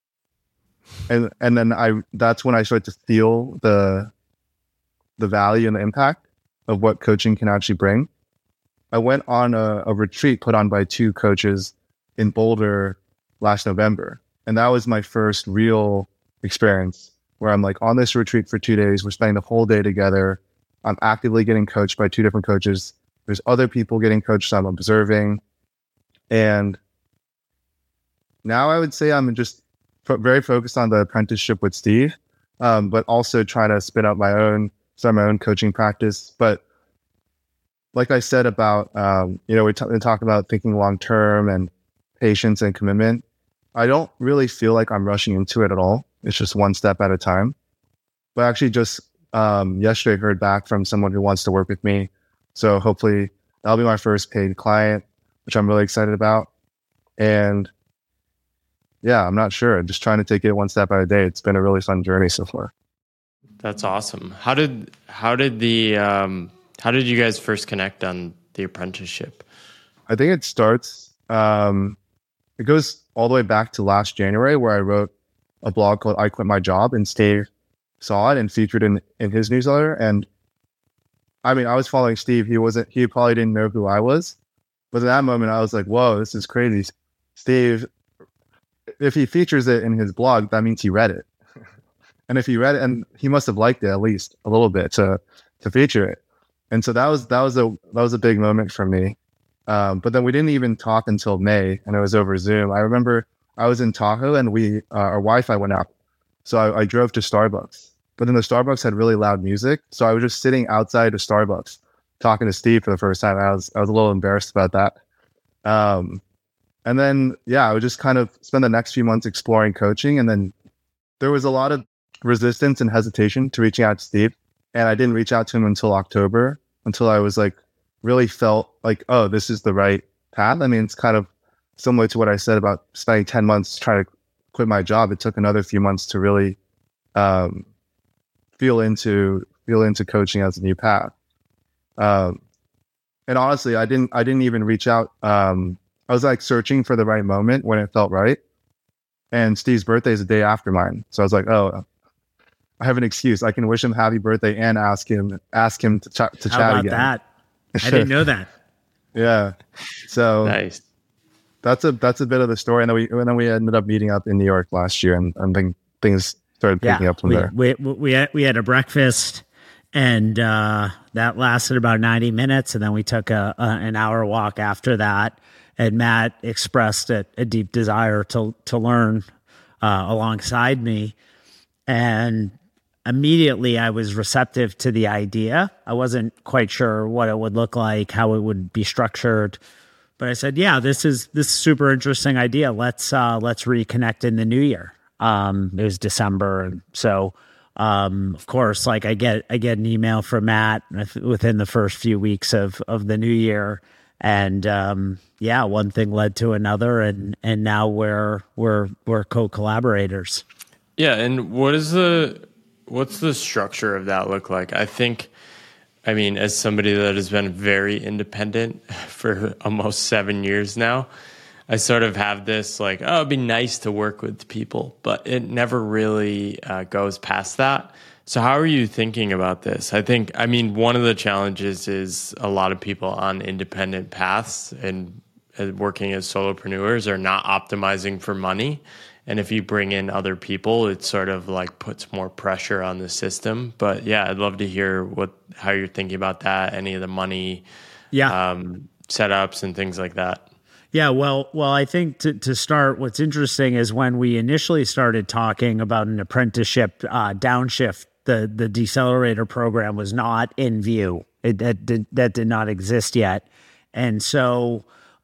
And, and then I, that's when I started to feel the, the value and the impact of what coaching can actually bring. I went on a, a retreat put on by two coaches in Boulder last November. And that was my first real experience where I'm like on this retreat for two days. We're spending the whole day together. I'm actively getting coached by two different coaches. There's other people getting coached, so I'm observing. And now I would say I'm just fo- very focused on the apprenticeship with Steve, um, but also trying to spin up my own, start my own coaching practice. But like I said about, um, you know, we, t- we talk about thinking long-term and patience and commitment. I don't really feel like I'm rushing into it at all. It's just one step at a time. But actually just um, yesterday heard back from someone who wants to work with me. So hopefully that'll be my first paid client, which I'm really excited about. And yeah, I'm not sure. I'm just trying to take it one step at a day. It's been a really fun journey so far. That's awesome. How did, how did the, um, how did you guys first connect on the apprenticeship? I think it starts, um, it goes all the way back to last January, where I wrote a blog called I Quit My Job, and Steve saw it and featured in, in his newsletter. And I mean, I was following Steve. He wasn't, he probably didn't know who I was. But at that moment, I was like, whoa, this is crazy. Steve, if he features it in his blog, that means he read it. And if he read it, and he must have liked it at least a little bit to to feature it. And so that was that was a that was a big moment for me. Um, but then we didn't even talk until May, and it was over Zoom. I remember I was in Tahoe, and we uh, our Wi-Fi went out, so I, I drove to Starbucks. But then the Starbucks had really loud music, so I was just sitting outside of Starbucks talking to Steve for the first time. I was I was a little embarrassed about that. Um, and then yeah, I would just kind of spend the next few months exploring coaching, and then there was a lot of resistance and hesitation to reaching out to Steve, and I didn't reach out to him until October, until I was like really felt like, oh, this is the right path. I mean, it's kind of similar to what I said about spending ten months trying to quit my job. It took another few months to really um, feel into feel into coaching as a new path. Um, and honestly, I didn't I didn't even reach out. Um, I was like searching for the right moment when it felt right. And Steve's birthday is the day after mine, so I was like, oh, I have an excuse. I can wish him happy birthday and ask him ask him to, ch- to How chat about again. that? I didn't know that. Yeah. So Nice. that's a that's a bit of the story. And then we and then we ended up meeting up in New York last year, and, and then things started picking Yeah, up from we, there. we we had, we had a breakfast, and uh, that lasted about ninety minutes, and then we took a, a an hour walk after that. And Matt expressed a, a deep desire to to learn uh, alongside me, and immediately I was receptive to the idea. I wasn't quite sure what it would look like, how it would be structured, but I said, yeah, this is this is super interesting idea. Let's uh, let's reconnect in the new year. Um, it was December, and so um, of course, like I get I get an email from Matt within the first few weeks of of the new year, and um, yeah, one thing led to another, and and now we're we're we're co-collaborators. Yeah, and what is the what's the structure of that look like? I think. I mean, as somebody that has been very independent for almost seven years now, I sort of have this like, oh, it'd be nice to work with people, but it never really uh, goes past that. So how are you thinking about this? I think, I mean, one of the challenges is a lot of people on independent paths and uh, working as solopreneurs are not optimizing for money. And if you bring in other people, it sort of like puts more pressure on the system. But yeah, I'd love to hear what how you're thinking about that, any of the money yeah. um, setups and things like that. Yeah, well, well, I think to, to start, what's interesting is when we initially started talking about an apprenticeship uh, downshift, the the decelerator program was not in view. It, that, did, that did not exist yet. And so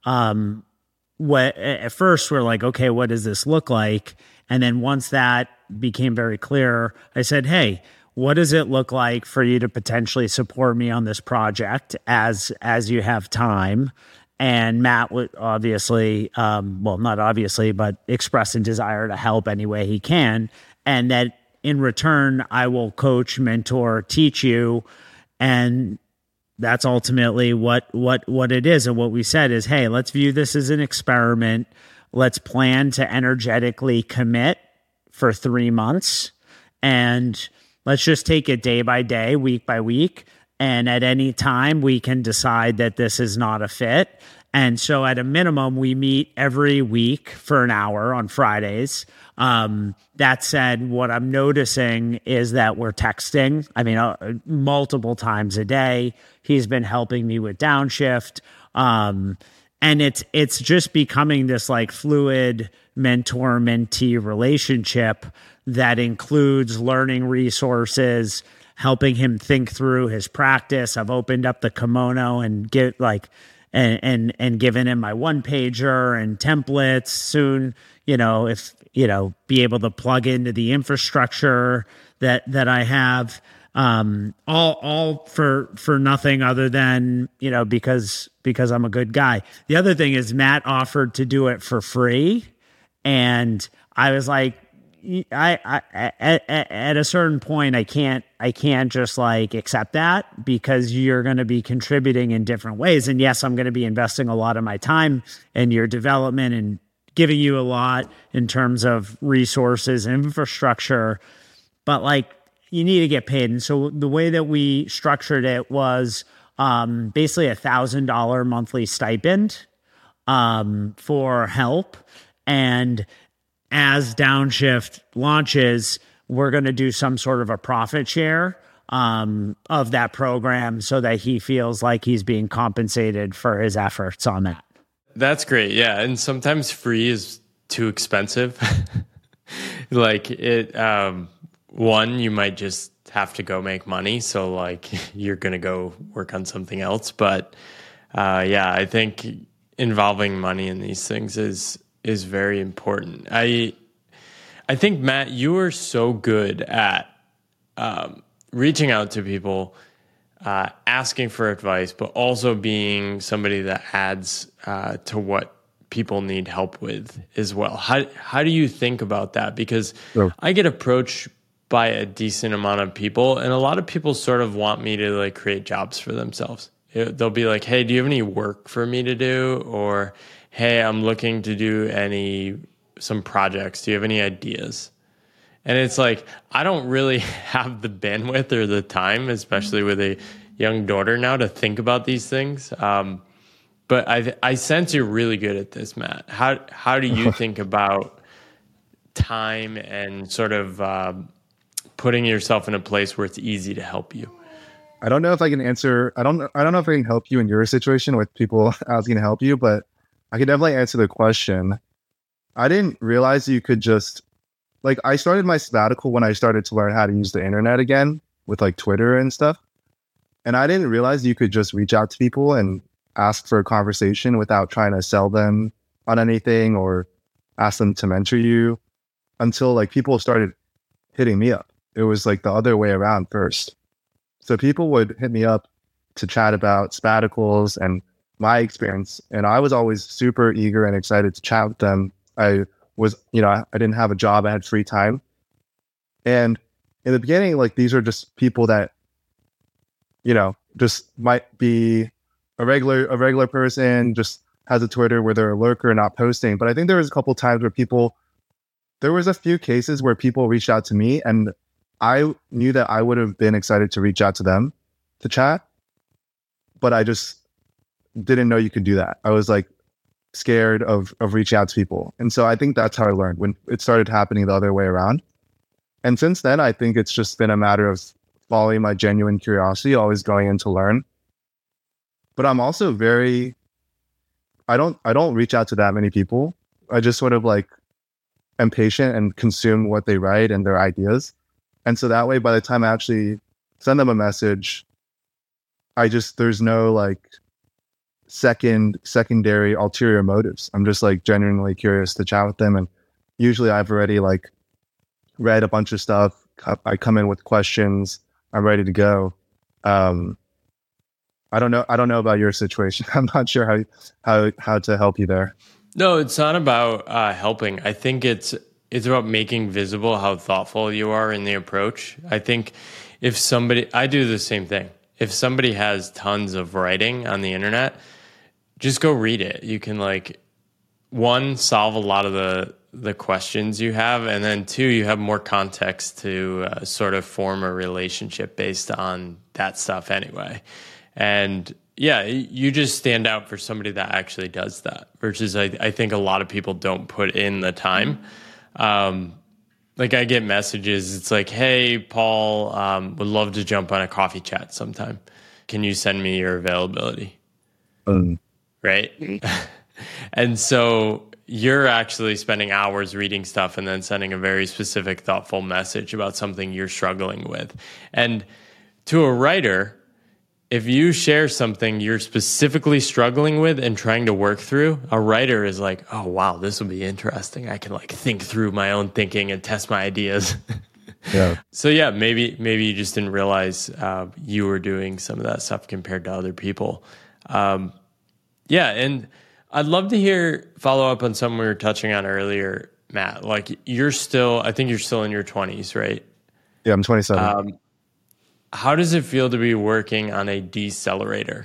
um What at first we're like, okay, what does this look like? And then once that became very clear, I said, hey, what does it look like for you to potentially support me on this project as as you have time? And Matt would obviously, um, well, not obviously, but express a desire to help any way he can. And that in return, I will coach, mentor, teach you. And that's ultimately what what what it is. And what we said is, hey, let's view this as an experiment. Let's plan to energetically commit for three months. And let's just take it day by day, week by week. And at any time, we can decide that this is not a fit. And so at a minimum, we meet every week for an hour on Fridays. Um, that said, what I'm noticing is that we're texting. I mean, uh, multiple times a day. He's been helping me with downshift. Um, and it's it's just becoming this like fluid mentor-mentee relationship that includes learning resources, helping him think through his practice. I've opened up the kimono and get like and and and given him my one pager and templates. Soon, you know, if you know, be able to plug into the infrastructure that that I have. Um, all all for for nothing other than, you know, because because I'm a good guy. The other thing is Matt offered to do it for free, and I was like, I, I at, at a certain point I can't I can't just like accept that, because you're going to be contributing in different ways. And yes, I'm going to be investing a lot of my time in your development and giving you a lot in terms of resources and infrastructure, but like you need to get paid. And so the way that we structured it was um, basically a thousand dollar monthly stipend um, for help. And as Downshift launches, we're going to do some sort of a profit share um, of that program so that he feels like he's being compensated for his efforts on that. That's great. Yeah. And sometimes free is too expensive. Like it, um, one, you might just have to go make money. So like you're going to go work on something else. But uh, yeah, I think involving money in these things is, is very important. I, I think, Matt, you are so good at um, reaching out to people, uh, asking for advice, but also being somebody that adds uh, to what people need help with as well. How how do you think about that? Because sure. I get approached by a decent amount of people, and a lot of people sort of want me to like create jobs for themselves. They'll be like, "Hey, do you have any work for me to do?" Or, "Hey, I'm looking to do any some projects. Do you have any ideas?" And it's like, I don't really have the bandwidth or the time, especially with a young daughter now, to think about these things. Um, but I I sense you're really good at this, Matt. How how do you think about time and sort of uh, putting yourself in a place where it's easy to help you? I don't know if I can answer. I don't. I don't know if I can help you in your situation with people asking to help you, but I can definitely answer the question. I didn't realize you could just, like, I started my sabbatical when I started to learn how to use the internet again with like Twitter and stuff. And I didn't realize you could just reach out to people and ask for a conversation without trying to sell them on anything or ask them to mentor you until like people started hitting me up. It was like the other way around first. So people would hit me up to chat about sabbaticals and my experience. And I was always super eager and excited to chat with them. I was, you know, I, I didn't have a job. I had free time. And in the beginning, like these are just people that, you know, just might be a regular, a regular person, just has a Twitter where they're a lurker, not posting. But I think there was a couple times where people, there was a few cases where people reached out to me and I knew that I would have been excited to reach out to them to chat, but I just didn't know you could do that. I was like scared of of reaching out to people. And so I think that's how I learned when it started happening the other way around. And since then, I think it's just been a matter of following my genuine curiosity, always going in to learn. But I'm also very, I don't, I don't reach out to that many people. I just sort of like am patient and consume what they write and their ideas. And so that way, by the time I actually send them a message, I just, there's no like second, secondary ulterior motives. I'm just like genuinely curious to chat with them. And usually I've already like read a bunch of stuff. I come in with questions. I'm ready to go. Um, I don't know. I don't know about your situation. I'm not sure how, how, how to help you there. No, it's not about uh, helping. I think it's, it's about making visible how thoughtful you are in the approach. I think if somebody, I do the same thing. If somebody has tons of writing on the internet, just go read it. You can like, one, solve a lot of the, the questions you have. And then two, you have more context to uh, sort of form a relationship based on that stuff anyway. And yeah, you just stand out for somebody that actually does that versus I, I think a lot of people don't put in the time. Um, like I get messages. It's like, hey, Paul, um, would love to jump on a coffee chat sometime. Can you send me your availability? Um. Right. And so you're actually spending hours reading stuff and then sending a very specific, thoughtful message about something you're struggling with. And to a writer, if you share something you're specifically struggling with and trying to work through, a writer is like, oh, wow, this will be interesting. I can like think through my own thinking and test my ideas. Yeah. So yeah, maybe maybe you just didn't realize uh, you were doing some of that stuff compared to other people. Um, yeah, and I'd love to hear follow up on something we were touching on earlier, Matt. Like you're still, I think you're still in your twenties, right? Yeah, I'm twenty-seven. Um, how does it feel to be working on a decelerator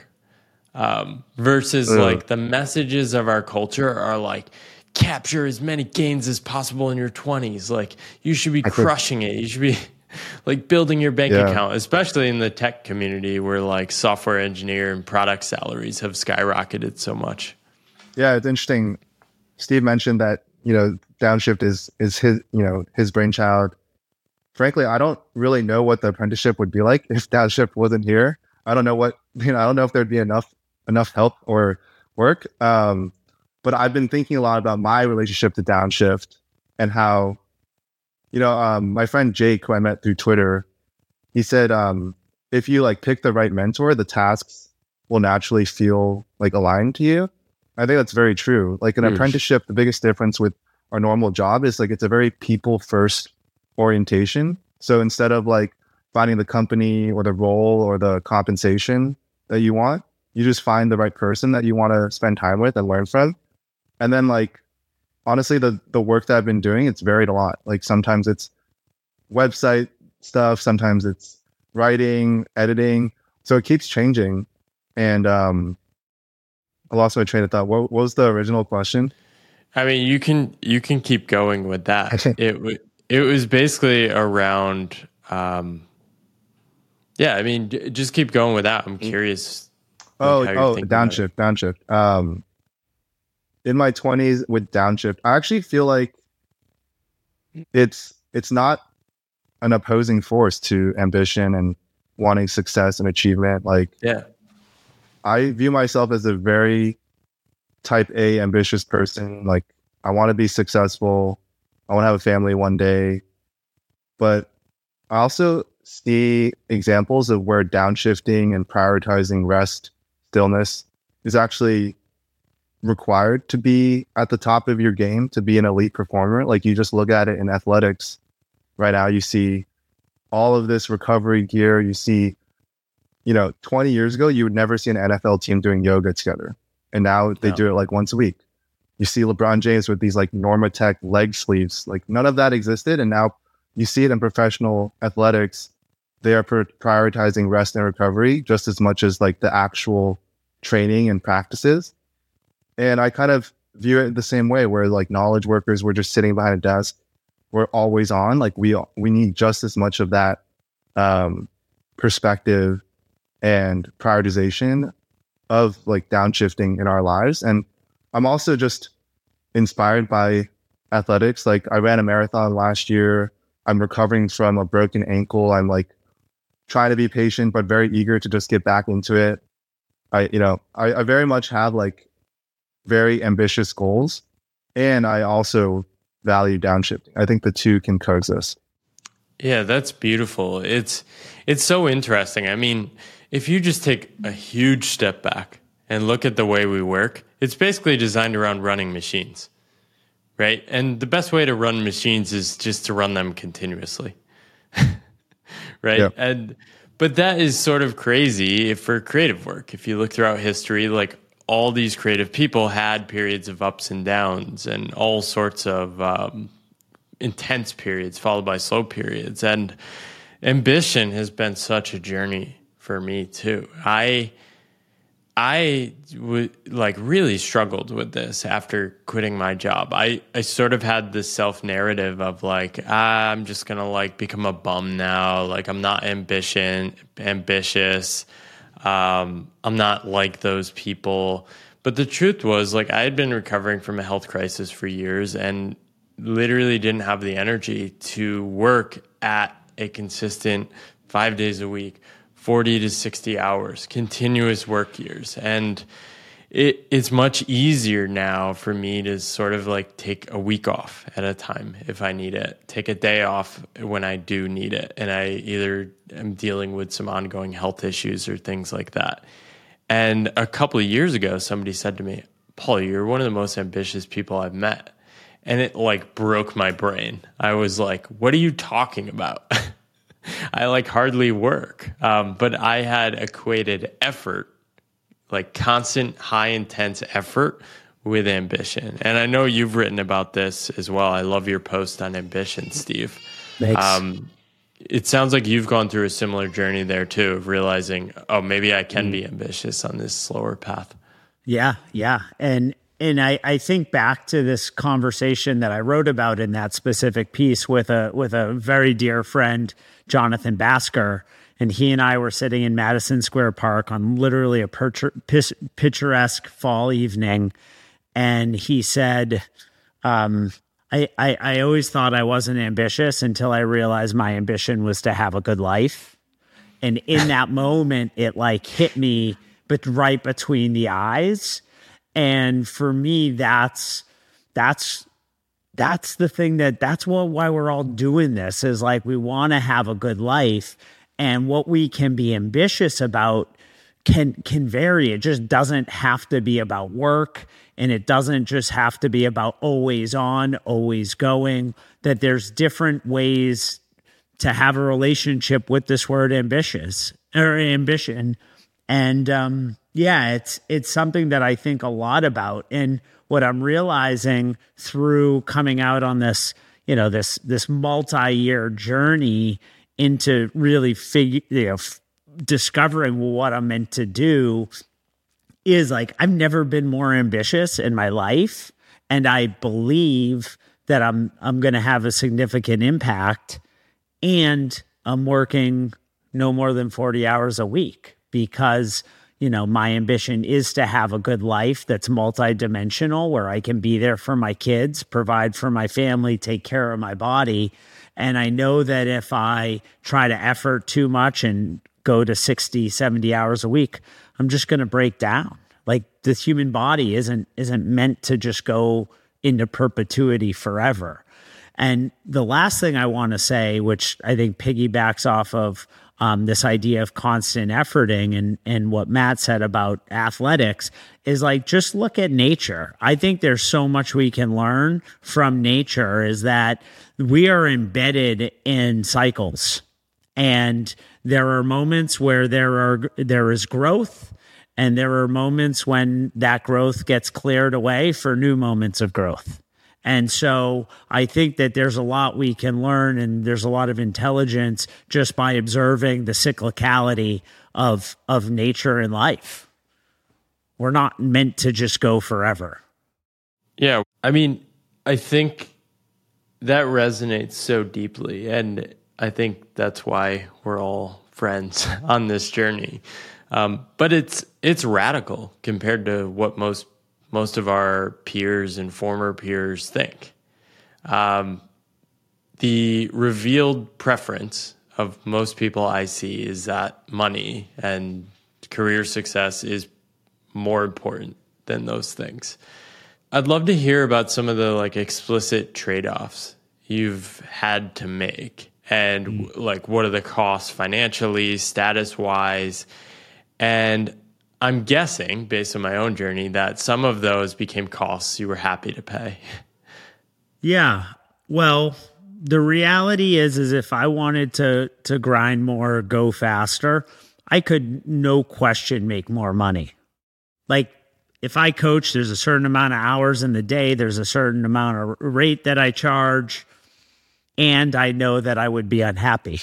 um, versus Ugh. like the messages of our culture are like capture as many gains as possible in your twenties. Like you should be I crushing think, it. You should be like building your bank yeah. account, especially in the tech community where like software engineer and product salaries have skyrocketed so much. Yeah, it's interesting. Steve mentioned that, you know, Downshift is is his, you know, his brainchild. Frankly, I don't really know what the apprenticeship would be like if Downshift wasn't here. I don't know what, you know, I don't know if there'd be enough enough help or work. Um, but I've been thinking a lot about my relationship to Downshift and how, you know, um, my friend Jake, who I met through Twitter, he said, um, if you like pick the right mentor, the tasks will naturally feel like aligned to you. I think that's very true. Like an Oosh. apprenticeship, the biggest difference with our normal job is like it's a very people first orientation. So instead of like finding the company or the role or the compensation that you want, you just find the right person that you want to spend time with and learn from. And then like, honestly, the, the work that I've been doing, it's varied a lot. Like sometimes it's website stuff, sometimes it's writing, editing. So it keeps changing. And um, I lost my train of thought. What, what was the original question? I mean, you can you can keep going with that. it w- it was basically around, um, yeah. I mean, j- just keep going with that. I'm curious. Oh, like, oh, Downshift, Downshift. Um, in my twenties with Downshift, I actually feel like it's it's not an opposing force to ambition and wanting success and achievement. Like, yeah, I view myself as a very type A ambitious person. Like, I want to be successful. I want to have a family one day. But I also see examples of where downshifting and prioritizing rest, stillness is actually required to be at the top of your game to be an elite performer. Like, you just look at it in athletics right now, you see all of this recovery gear. You see, you know, twenty years ago, you would never see an N F L team doing yoga together. And now they No. do it like once a week. You see LeBron James with these like Normatec leg sleeves. Like, none of that existed. And now you see it in professional athletics. They are pr- prioritizing rest and recovery just as much as like the actual training and practices. And I kind of view it the same way, where like knowledge workers, we're just sitting behind a desk. We're always on. Like, we we need just as much of that um, perspective and prioritization of like downshifting in our lives. And I'm also just inspired by athletics. Like, I ran a marathon last year. I'm recovering from a broken ankle. I'm like trying to be patient, but very eager to just get back into it. I, you know, I, I very much have like very ambitious goals, and I also value downshifting. I think the two can coexist. Yeah, that's beautiful. It's it's so interesting. I mean, if you just take a huge step back and look at the way we work, it's basically designed around running machines, right? And the best way to run machines is just to run them continuously, right? Yeah. And but that is sort of crazy for creative work. If you look throughout history, like all these creative people had periods of ups and downs and all sorts of um, intense periods followed by slow periods. And ambition has been such a journey for me too. I I w- like really struggled with this after quitting my job. I, I sort of had this self narrative of like, ah, I'm just going to like become a bum now. Like, I'm not ambition, ambitious. Um, I'm not like those people. But the truth was, like, I had been recovering from a health crisis for years and literally didn't have the energy to work at a consistent five days a week, forty to sixty hours, continuous work years. And it, it's much easier now for me to sort of like take a week off at a time if I need it, take a day off when I do need it. And I either am dealing with some ongoing health issues or things like that. And a couple of years ago, somebody said to me, Paul, you're one of the most ambitious people I've met. And it like broke my brain. I was like, what are you talking about? I like hardly work. Um, but I had equated effort, like constant, high intense effort with ambition. And I know you've written about this as well. I love your post on ambition, Steve. Thanks. Um, it sounds like you've gone through a similar journey there too, of realizing, oh, maybe I can be ambitious on this slower path. Yeah, yeah. And and I, I think back to this conversation that I wrote about in that specific piece with a with a very dear friend, Jonathan Basker. And he and I were sitting in Madison Square Park on literally a picturesque fall evening. And he said, um, I, I, I always thought I wasn't ambitious until I realized my ambition was to have a good life. And in that moment, it like hit me, but right between the eyes. And for me, that's, that's, that's the thing that, that's what, why we're all doing this, is like, we want to have a good life. And what we can be ambitious about can can vary. It just doesn't have to be about work, and it doesn't just have to be about always on, always going. That there's different ways to have a relationship with this word ambitious or ambition. And um, yeah, it's it's something that I think a lot about. And what I'm realizing through coming out on this, you know, this this multi-year journey into really figure, you know, f- discovering what I'm meant to do, is like, I've never been more ambitious in my life. And I believe that I'm, I'm going to have a significant impact, and I'm working no more than forty hours a week because, you know, my ambition is to have a good life that's multidimensional, where I can be there for my kids, provide for my family, take care of my body. And I know that if I try to effort too much and go to sixty, seventy hours a week, I'm just going to break down. Like, the human body isn't isn't meant to just go into perpetuity forever. And the last thing I want to say, which I think piggybacks off of um, this idea of constant efforting and, and what Matt said about athletics is like, just look at nature. I think there's so much we can learn from nature, is that we are embedded in cycles, and there are moments where there are, there is growth, and there are moments when that growth gets cleared away for new moments of growth. And so I think that there's a lot we can learn, and there's a lot of intelligence just by observing the cyclicality of, of nature and life. We're not meant to just go forever. Yeah. I mean, I think that resonates so deeply. And I think that's why we're all friends on this journey. Um, but it's it's radical compared to what most most of our peers and former peers think. Um, the revealed preference of most people I see is that money and career success is more important than those things. I'd love to hear about some of the like explicit trade-offs you've had to make, and mm. like what are the costs financially, status-wise. And I'm guessing, based on my own journey, that some of those became costs you were happy to pay. Yeah. Well, the reality is, is if I wanted to to grind more, go faster, I could, no question, make more money. Like, if I coach, there's a certain amount of hours in the day, there's a certain amount of rate that I charge, and I know that I would be unhappy.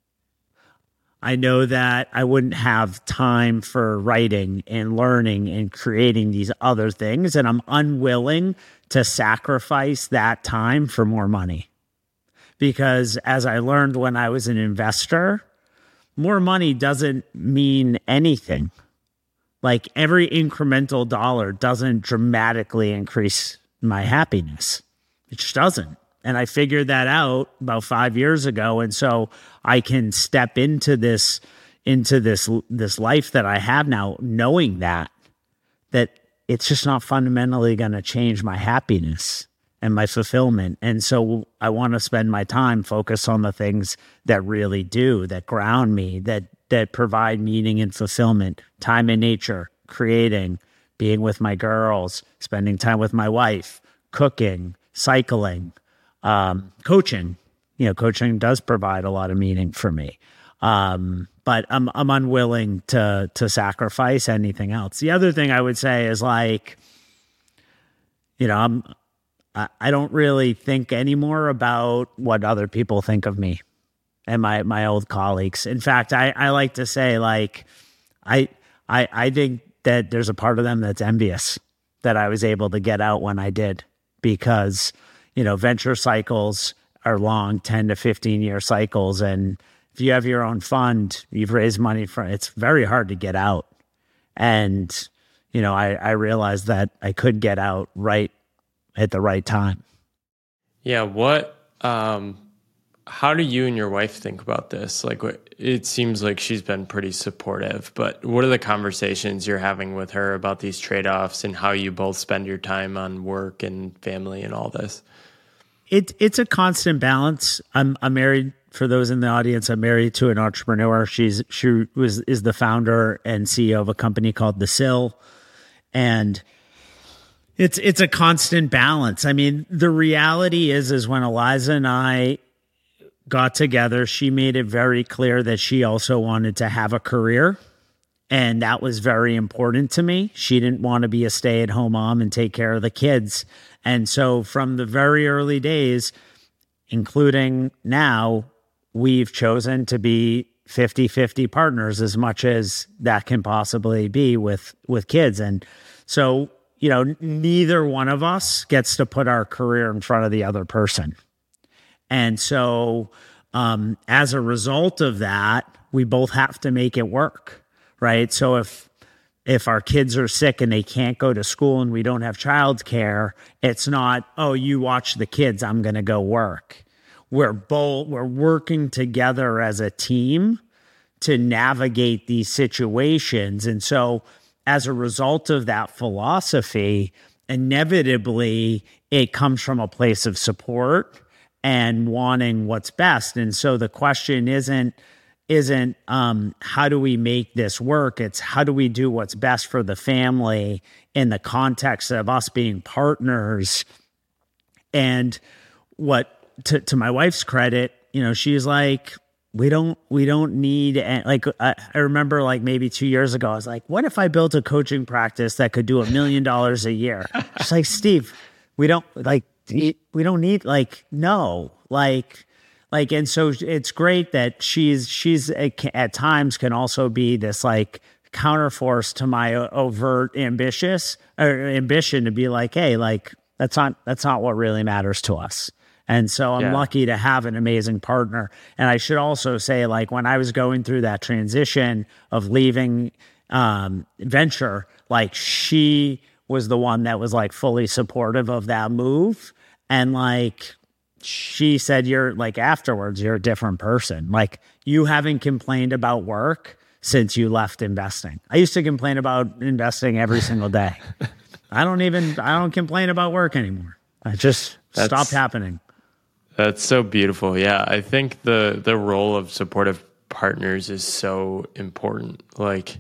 I know that I wouldn't have time for writing and learning and creating these other things, and I'm unwilling to sacrifice that time for more money. Because as I learned when I was an investor, more money doesn't mean anything. Like, every incremental dollar doesn't dramatically increase my happiness. It just doesn't. And I figured that out about five years ago. And so I can step into this, into this, this life that I have now, knowing that, that it's just not fundamentally going to change my happiness and my fulfillment. And so I want to spend my time focused on the things that really do, that ground me, that, that provide meaning and fulfillment, time in nature, creating, being with my girls, spending time with my wife, cooking, cycling, Um, coaching. You know, coaching does provide a lot of meaning for me. Um, but I'm I'm unwilling to to sacrifice anything else. The other thing I would say is, like, you know, I'm I, I don't really think anymore about what other people think of me and my my old colleagues. In fact, I, I like to say, like, I I I think that there's a part of them that's envious that I was able to get out when I did, because you know, venture cycles are long, ten to fifteen year cycles. And if you have your own fund, you've raised money for, it's very hard to get out. And, you know, I, I realized that I could get out right at the right time. Yeah. What, um, how do you and your wife think about this? Like, it seems like she's been pretty supportive, but what are the conversations you're having with her about these trade-offs and how you both spend your time on work and family and all this? It, it's a constant balance. I'm, I'm married, for those in the audience, I'm married to an entrepreneur. She's, she was, is the founder and C E O of a company called The Sill. And it's, it's a constant balance. I mean, the reality is, is when Eliza and I got together, she made it very clear that she also wanted to have a career. And that was very important to me. She didn't want to be a stay-at-home mom and take care of the kids. And so from the very early days, including now, we've chosen to be fifty-fifty partners, as much as that can possibly be with, with kids. And so, you know, neither one of us gets to put our career in front of the other person. And so um, as a result of that, we both have to make it work, right? So if if our kids are sick and they can't go to school and we don't have childcare, it's not, oh, you watch the kids, I'm going to go work. We're both, we're working together as a team to navigate these situations. And so as a result of that philosophy, inevitably it comes from a place of support and wanting what's best. And so the question isn't, isn't um, how do we make this work? It's how do we do what's best for the family in the context of us being partners. And what, to, to my wife's credit, you know, she's like, we don't, we don't need, like, I, I remember like maybe two years ago, I was like, what if I built a coaching practice that could do a million dollars a year? She's like, Steve, we don't like, we don't need like, no, like, like, and so it's great that she's, she's at times can also be this like counterforce to my overt ambitious or ambition to be like, hey, like, that's not, that's not what really matters to us. And so I'm yeah. lucky to have an amazing partner. And I should also say, like, when I was going through that transition of leaving um, venture, like, she was the one that was like fully supportive of that move. And like, she said, you're like, afterwards, you're a different person. Like, you haven't complained about work since you left investing. I used to complain about investing every single day. I don't even, I don't complain about work anymore. I just That's, stopped happening. That's so beautiful. Yeah. I think the, the role of supportive partners is so important. Like,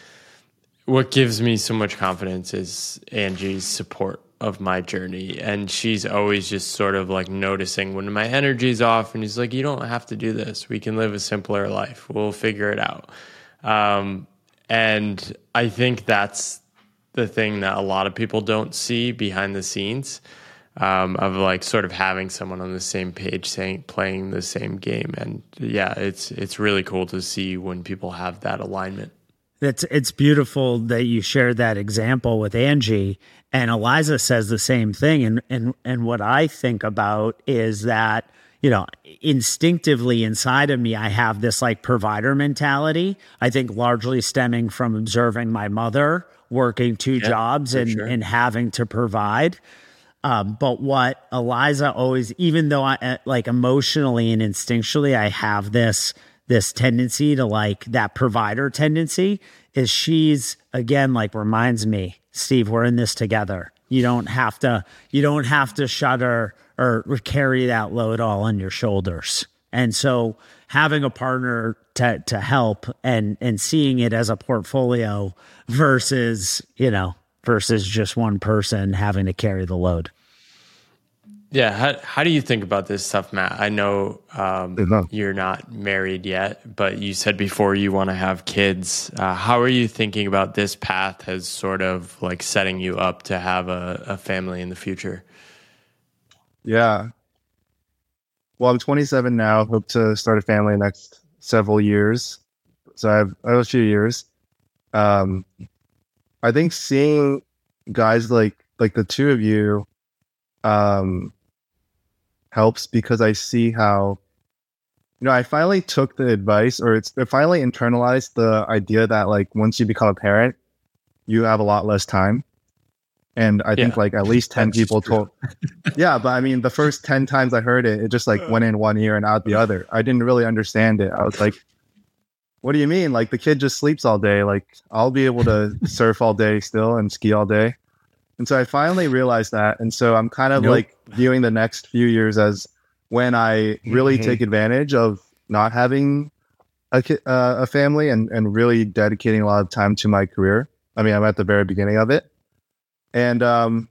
what gives me so much confidence is Angie's support of my journey. And she's always just sort of like noticing when my energy's off, and he's like, you don't have to do this. We can live a simpler life. We'll figure it out. Um, and I think that's the thing that a lot of people don't see behind the scenes, um, of like sort of having someone on the same page saying, playing the same game. And yeah, it's, it's really cool to see when people have that alignment. It's, it's beautiful that you shared that example with Angie, and Eliza says the same thing. And, and, and what I think about is that, you know, instinctively inside of me, I have this like provider mentality, I think largely stemming from observing my mother working two yeah, jobs and, sure. and having to provide. Um, but what Eliza always, even though I like emotionally and instinctually, I have this, this tendency to like that provider tendency, is she's again, like reminds me, Steve, we're in this together. You don't have to, you don't have to shudder or carry that load all on your shoulders. And so having a partner to, to help and, and seeing it as a portfolio versus, you know, versus just one person having to carry the load. Yeah. How, how do you think about this stuff, Matt? I know um, you're not married yet, but you said before you want to have kids. Uh, how are you thinking about this path as sort of like setting you up to have a, a family in the future? Yeah. Well, I'm twenty-seven now. Hope to start a family in the next several years. So I have, I have a few years. Um, I think seeing guys like like the two of you um, helps, because I see how, you know, I finally took the advice, or it's I finally internalized the idea that like once you become a parent, you have a lot less time. And I yeah. think like at least ten people told, yeah, but I mean, the first ten times I heard it, it just like went in one ear and out the other. I didn't really understand it. I was like, what do you mean? Like the kid just sleeps all day. Like I'll be able to surf all day still and ski all day. And so I finally realized that. And so I'm kind of nope. like viewing the next few years as when I really mm-hmm. take advantage of not having a, ki- uh, a family and, and really dedicating a lot of time to my career. I mean, I'm at the very beginning of it. And um,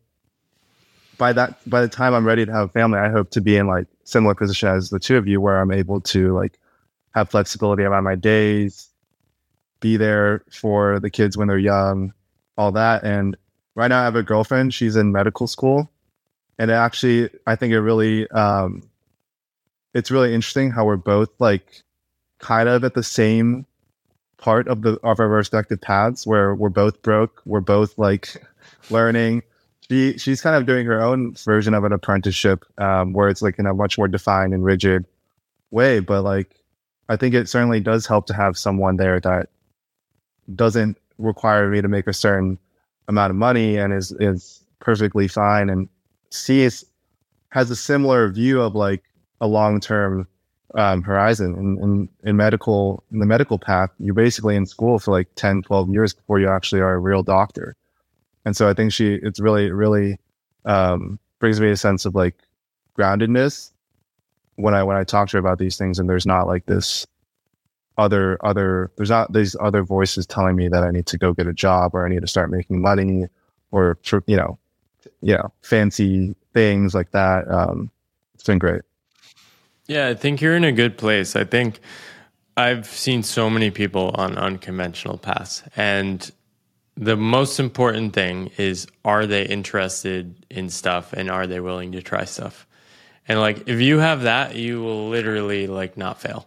by that, by the time I'm ready to have a family, I hope to be in like similar position as the two of you, where I'm able to like have flexibility around my days, be there for the kids when they're young, all that. And right now I have a girlfriend. She's in medical school. And it actually, I think it really, um, it's really interesting how we're both like kind of at the same part of the, of our respective paths, where we're both broke. We're both like learning. She she's kind of doing her own version of an apprenticeship, um, where it's like in a much more defined and rigid way. But like, I think it certainly does help to have someone there that doesn't require me to make a certain amount of money and is is perfectly fine, and sees has a similar view of like a long term um, horizon. In, in in medical in the medical path, you're basically in school for like ten, twelve years before you actually are a real doctor. And so I think she, it's really, really um, brings me a sense of like groundedness when I, when I talk to her about these things, and there's not like this other other there's not these other voices telling me that I need to go get a job or I need to start making money or you know you know fancy things like that. Um, it's been great. Yeah, I think you're in a good place. I think I've seen so many people on unconventional paths, and the most important thing is, are they interested in stuff and are they willing to try stuff? And like, if you have that, you will literally like not fail.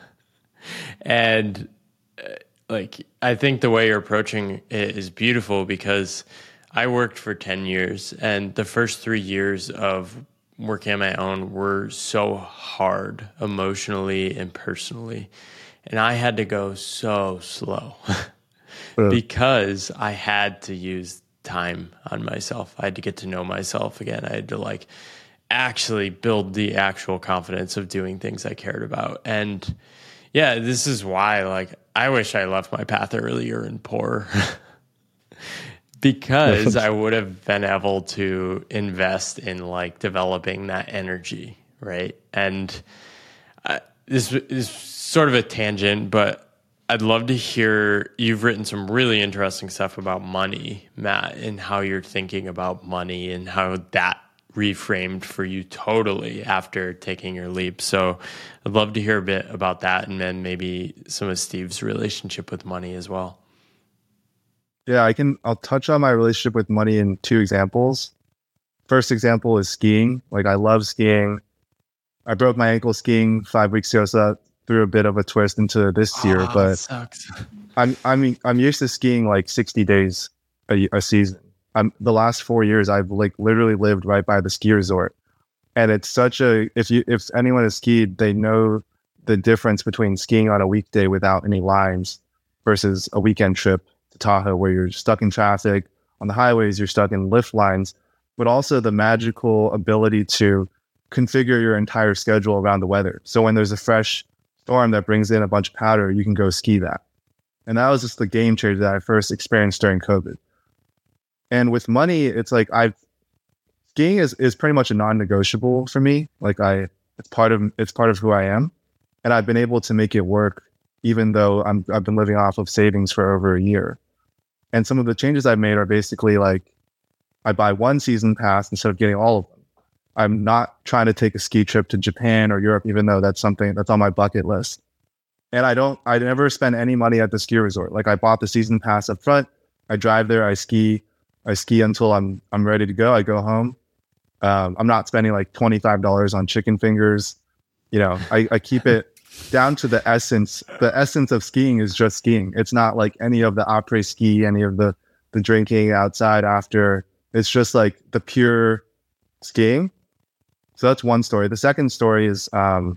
And uh, like, I think the way you're approaching it is beautiful, because I worked for ten years, and the first three years of working on my own were so hard emotionally and personally. And I had to go so slow because I had to use time on myself. I had to get to know myself again. I had to like actually build the actual confidence of doing things I cared about. And yeah, this is why like I wish I left my path earlier and poor. Because I would have been able to invest in like developing that energy, right? And uh, this is sort of a tangent, but I'd love to hear, you've written some really interesting stuff about money, Matt, and how you're thinking about money and how that reframed for you totally after taking your leap. So I'd love to hear a bit about that, and then maybe some of Steve's relationship with money as well. Yeah, I can, I'll touch on my relationship with money in two examples. First example is skiing. Like, I love skiing. I broke my ankle skiing five weeks ago, so that threw a bit of a twist into this oh, year. But sucks. I'm, I'm, I'm used to skiing like sixty days a, a season. I'm, the last four years, I've like literally lived right by the ski resort. And it's such a, if you, if anyone has skied, they know the difference between skiing on a weekday without any lines versus a weekend trip to Tahoe, where you're stuck in traffic on the highways, you're stuck in lift lines, but also the magical ability to configure your entire schedule around the weather. So when there's a fresh storm that brings in a bunch of powder, you can go ski that. And that was just the game changer that I first experienced during COVID. And with money, it's like I've skiing is, is pretty much a non-negotiable for me. Like I, it's part of it's part of who I am, and I've been able to make it work even though I'm I've been living off of savings for over a year. And some of the changes I've made are basically like, I buy one season pass instead of getting all of them. I'm not trying to take a ski trip to Japan or Europe, even though that's something that's on my bucket list. And I don't, I never spend any money at the ski resort. Like I bought the season pass up front. I drive there, I ski, I ski until I'm, I'm ready to go. I go home. Um, I'm not spending like twenty-five dollars on chicken fingers. You know, I, I keep it down to the essence. The essence of skiing is just skiing. It's not like any of the après ski, any of the, the drinking outside after. It's just like the pure skiing. So that's one story. The second story is um,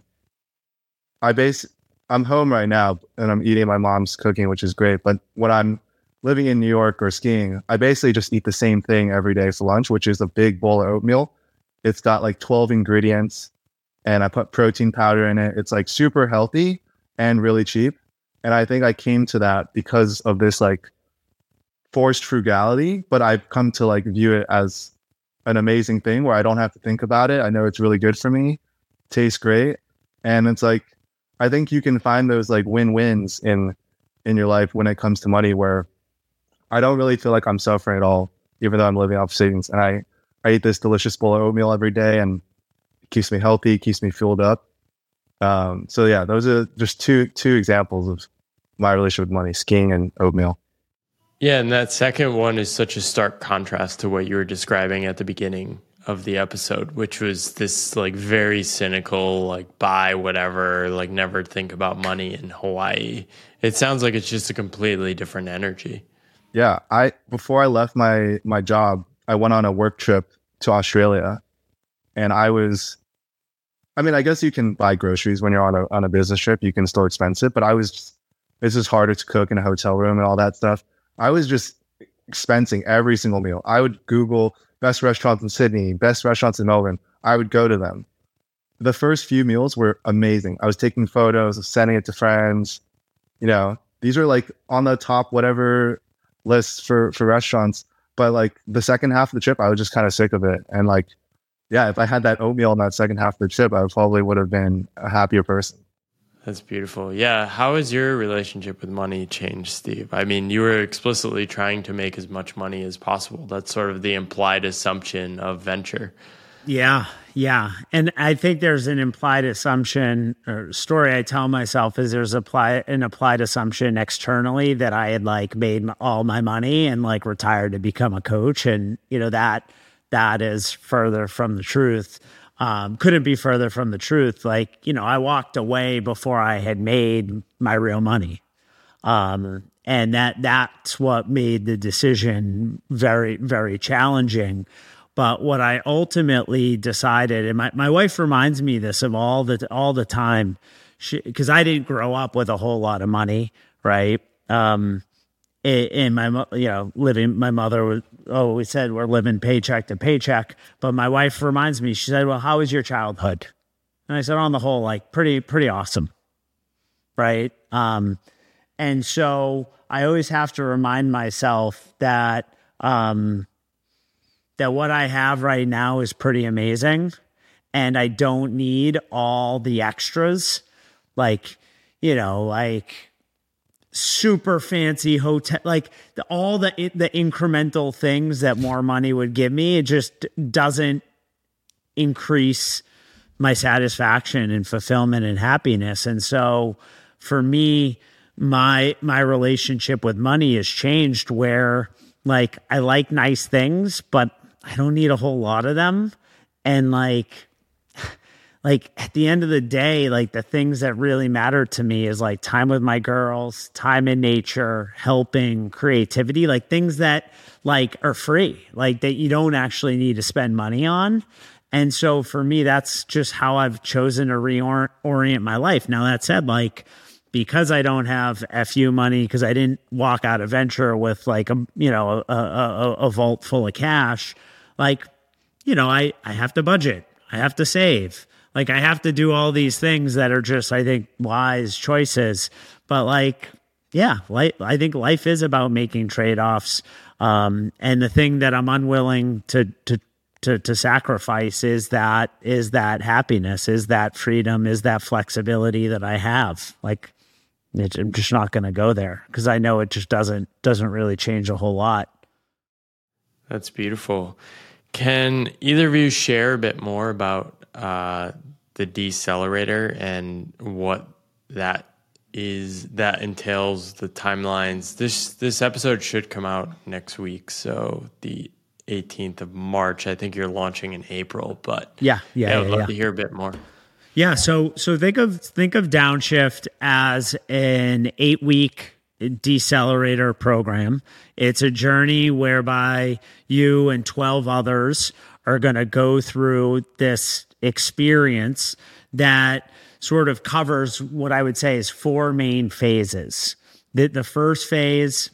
I base, I'm home right now and I'm eating my mom's cooking, which is great. But when I'm living in New York or skiing, I basically just eat the same thing every day for lunch, which is a big bowl of oatmeal. It's got like twelve ingredients and I put protein powder in it. It's like super healthy and really cheap. And I think I came to that because of this like forced frugality, but I've come to like view it as an amazing thing where I don't have to think about it. I know it's really good for me, tastes great. And it's like, I think you can find those like win-wins in, in your life when it comes to money, where I don't really feel like I'm suffering at all, even though I'm living off savings. And I, I eat this delicious bowl of oatmeal every day and it keeps me healthy, keeps me fueled up. Um, so yeah, those are just two, two examples of my relationship with money, skiing and oatmeal. Yeah, and that second one is such a stark contrast to what you were describing at the beginning of the episode, which was this like very cynical, like buy whatever, like never think about money in Hawaii. It sounds like it's just a completely different energy. Yeah, I before I left my my job, I went on a work trip to Australia, and I was, I mean, I guess you can buy groceries when you're on a on a business trip. You can still expense it, but I was, it's just harder to cook in a hotel room and all that stuff. I was just expensing every single meal. I would Google best restaurants in Sydney, best restaurants in Melbourne. I would go to them. The first few meals were amazing. I was taking photos, sending it to friends. You know, these are like on the top whatever lists for, for restaurants. But like the second half of the trip, I was just kind of sick of it. And like, yeah, if I had that oatmeal in that second half of the trip, I probably would have been a happier person. That's beautiful. Yeah. How has your relationship with money changed, Steve? I mean, you were explicitly trying to make as much money as possible. That's sort of the implied assumption of venture. Yeah. Yeah. And I think there's an implied assumption or story I tell myself is there's apply, an applied assumption externally that I had like made all my money and like retired to become a coach. And, you know, that, that is further from the truth. Um, couldn't be further from the truth. Like, you know, I walked away before I had made my real money. Um, and that, that's what made the decision very, very challenging. But what I ultimately decided, and my, my wife reminds me this of all the, all the time, because I didn't grow up with a whole lot of money, right? Um, and my, you know, living, my mother was, oh, we said we're living paycheck to paycheck. But my wife reminds me, she said, well, how was your childhood? And I said, on the whole, like pretty, pretty awesome. Right. Um, and so I always have to remind myself that, um, that what I have right now is pretty amazing. And I don't need all the extras, like, you know, like, super fancy hotel, like the, all the the incremental things that more money would give me. It just doesn't increase my satisfaction and fulfillment and happiness. And so for me, my my relationship with money has changed where like I like nice things, but I don't need a whole lot of them. And like Like at the end of the day, like the things that really matter to me is like time with my girls, time in nature, helping, creativity, like things that like are free, like that you don't actually need to spend money on. And so for me, that's just how I've chosen to reorient my life. Now that said, like, because I don't have F U money, because I didn't walk out of venture with like, a, you know, a, a, a vault full of cash, like, you know, I, I have to budget, I have to save. Like I have to do all these things that are just, I think, wise choices. But like, yeah, life, I think life is about making trade-offs. Um, and the thing that I'm unwilling to to to to sacrifice is that is that happiness, is that freedom, is that flexibility that I have. Like, it, I'm just not going to go there because I know it just doesn't doesn't really change a whole lot. That's beautiful. Can either of you share a bit more about uh, the Decelerator and what that is, that entails, the timelines? This this episode should come out next week, so the eighteenth of March. I think you're launching in April, but yeah, yeah, yeah, I'd yeah, love yeah. to hear a bit more. Yeah, so so think of think of Downshift as an eight week Decelerator program. It's a journey whereby you and twelve others are going to go through this experience that sort of covers what I would say is four main phases. The, the first phase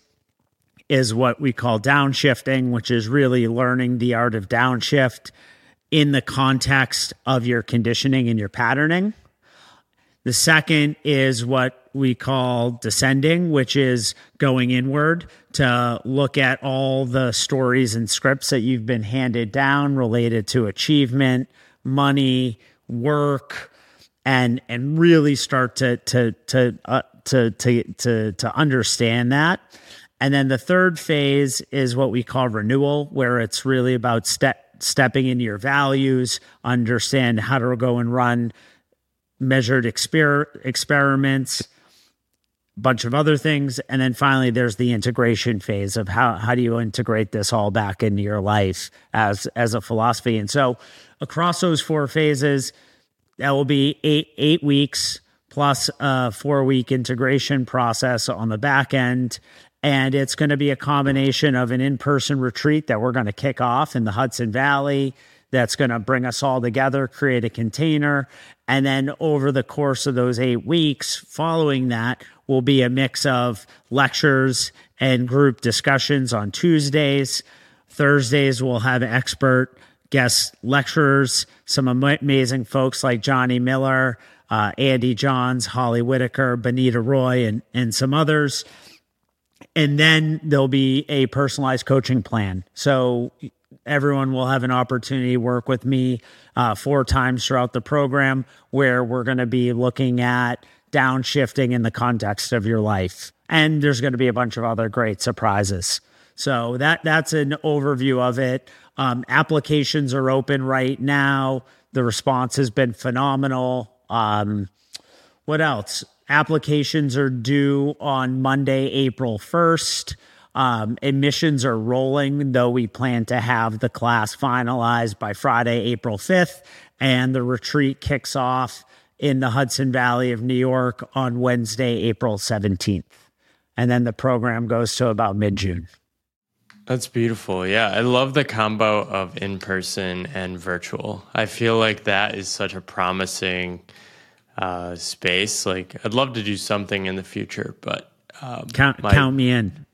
is what we call downshifting, which is really learning the art of downshift in the context of your conditioning and your patterning. The second is what we call descending, which is going inward to look at all the stories and scripts that you've been handed down related to achievement, money, work, and and really start to to to uh, to to to to understand that. And then the third phase is what we call renewal, where it's really about step stepping into your values, understand how to go and run measured exper- experiments, a bunch of other things. And then finally, there's the integration phase of how, how do you integrate this all back into your life as, as a philosophy. And so across those four phases, that will be eight, eight weeks plus a four week integration process on the back end. And it's going to be a combination of an in-person retreat that we're going to kick off in the Hudson Valley. That's going to bring us all together, create a container. And then over the course of those eight weeks following that will be a mix of lectures and group discussions on Tuesdays. Thursdays, we'll have expert guest lecturers, some amazing folks like Johnny Miller, uh, Andy Johns, Holly Whitaker, Benita Roy, and, and some others. And then there'll be a personalized coaching plan. So everyone will have an opportunity to work with me uh, four times throughout the program, where we're going to be looking at downshifting in the context of your life. And there's going to be a bunch of other great surprises. So that that's an overview of it. Um, applications are open right now. The response has been phenomenal. Um, what else? Applications are due on Monday, April first. Um, admissions are rolling, though we plan to have the class finalized by Friday, April fifth. And the retreat kicks off in the Hudson Valley of New York on Wednesday, April seventeenth. And then the program goes to about mid-June. That's beautiful. Yeah, I love the combo of in-person and virtual. I feel like that is such a promising uh, space. Like, I'd love to do something in the future, but um, count, my, count me in.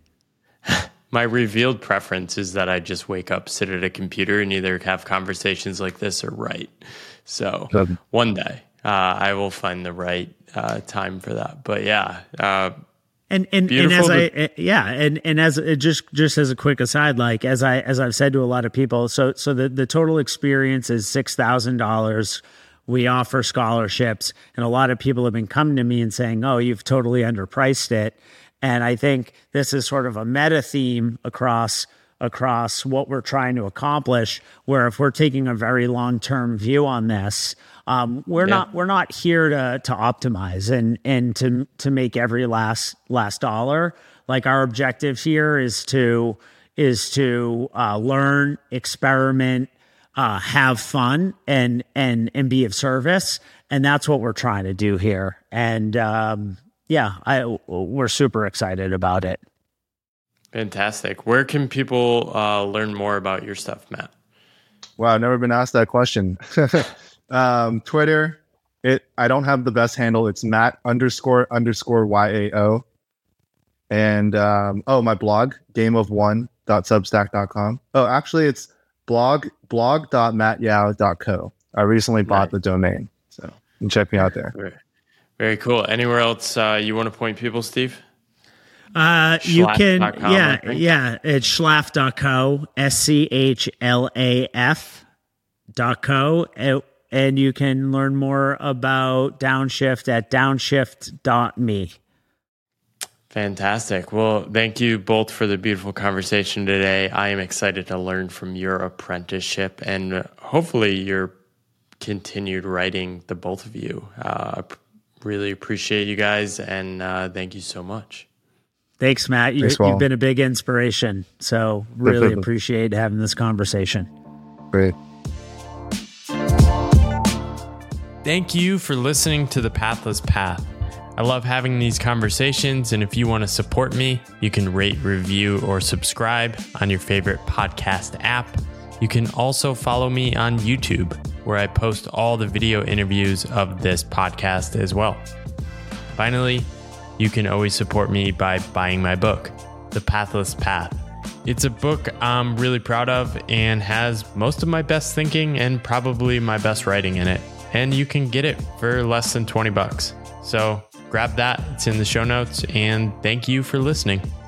My revealed preference is that I just wake up, sit at a computer, and either have conversations like this or write. So one day uh, I will find the right uh, time for that. But yeah. Uh, And and, and as to- I yeah and and as just just as a quick aside, like as I as I've said to a lot of people, so so the, the total experience is six thousand dollars. We offer scholarships, and a lot of people have been coming to me and saying, "Oh, you've totally underpriced it." And I think this is sort of a meta theme across across what we're trying to accomplish. Where if we're taking a very long term view on this. Um, we're yeah. not we're not here to to optimize and and to to make every last last dollar. Like our objective here is to is to uh, learn, experiment, uh, have fun, and and and be of service. And that's what we're trying to do here. And um, yeah, I we're super excited about it. Fantastic. Where can people uh, learn more about your stuff, Matt? Wow, I've never been asked that question. Um, Twitter, it I don't have the best handle. It's Matt underscore underscore Y A O. And um, oh, my blog, game of one dot substack dot com. Oh, actually it's blog blog dot matt yao dot co. I recently bought right. the domain. So you can check me out there. Very, very cool. Anywhere else uh, you want to point people, Steve? Uh, you can, yeah, yeah. It's schlaf dot co, S C H L A F dot co. It, And you can learn more about Downshift at downshift dot me. Fantastic. Well, thank you both for the beautiful conversation today. I am excited to learn from your apprenticeship and hopefully your continued writing, the both of you. Uh, really appreciate you guys, and uh, thank you so much. Thanks, Matt. You, Thanks, you've been a big inspiration, so really appreciate having this conversation. Great. Thank you for listening to The Pathless Path. I love having these conversations, and if you want to support me, you can rate, review, or subscribe on your favorite podcast app. You can also follow me on YouTube, where I post all the video interviews of this podcast as well. Finally, you can always support me by buying my book, The Pathless Path. It's a book I'm really proud of and has most of my best thinking and probably my best writing in it. And you can get it for less than twenty bucks. So grab that. It's in the show notes. And thank you for listening.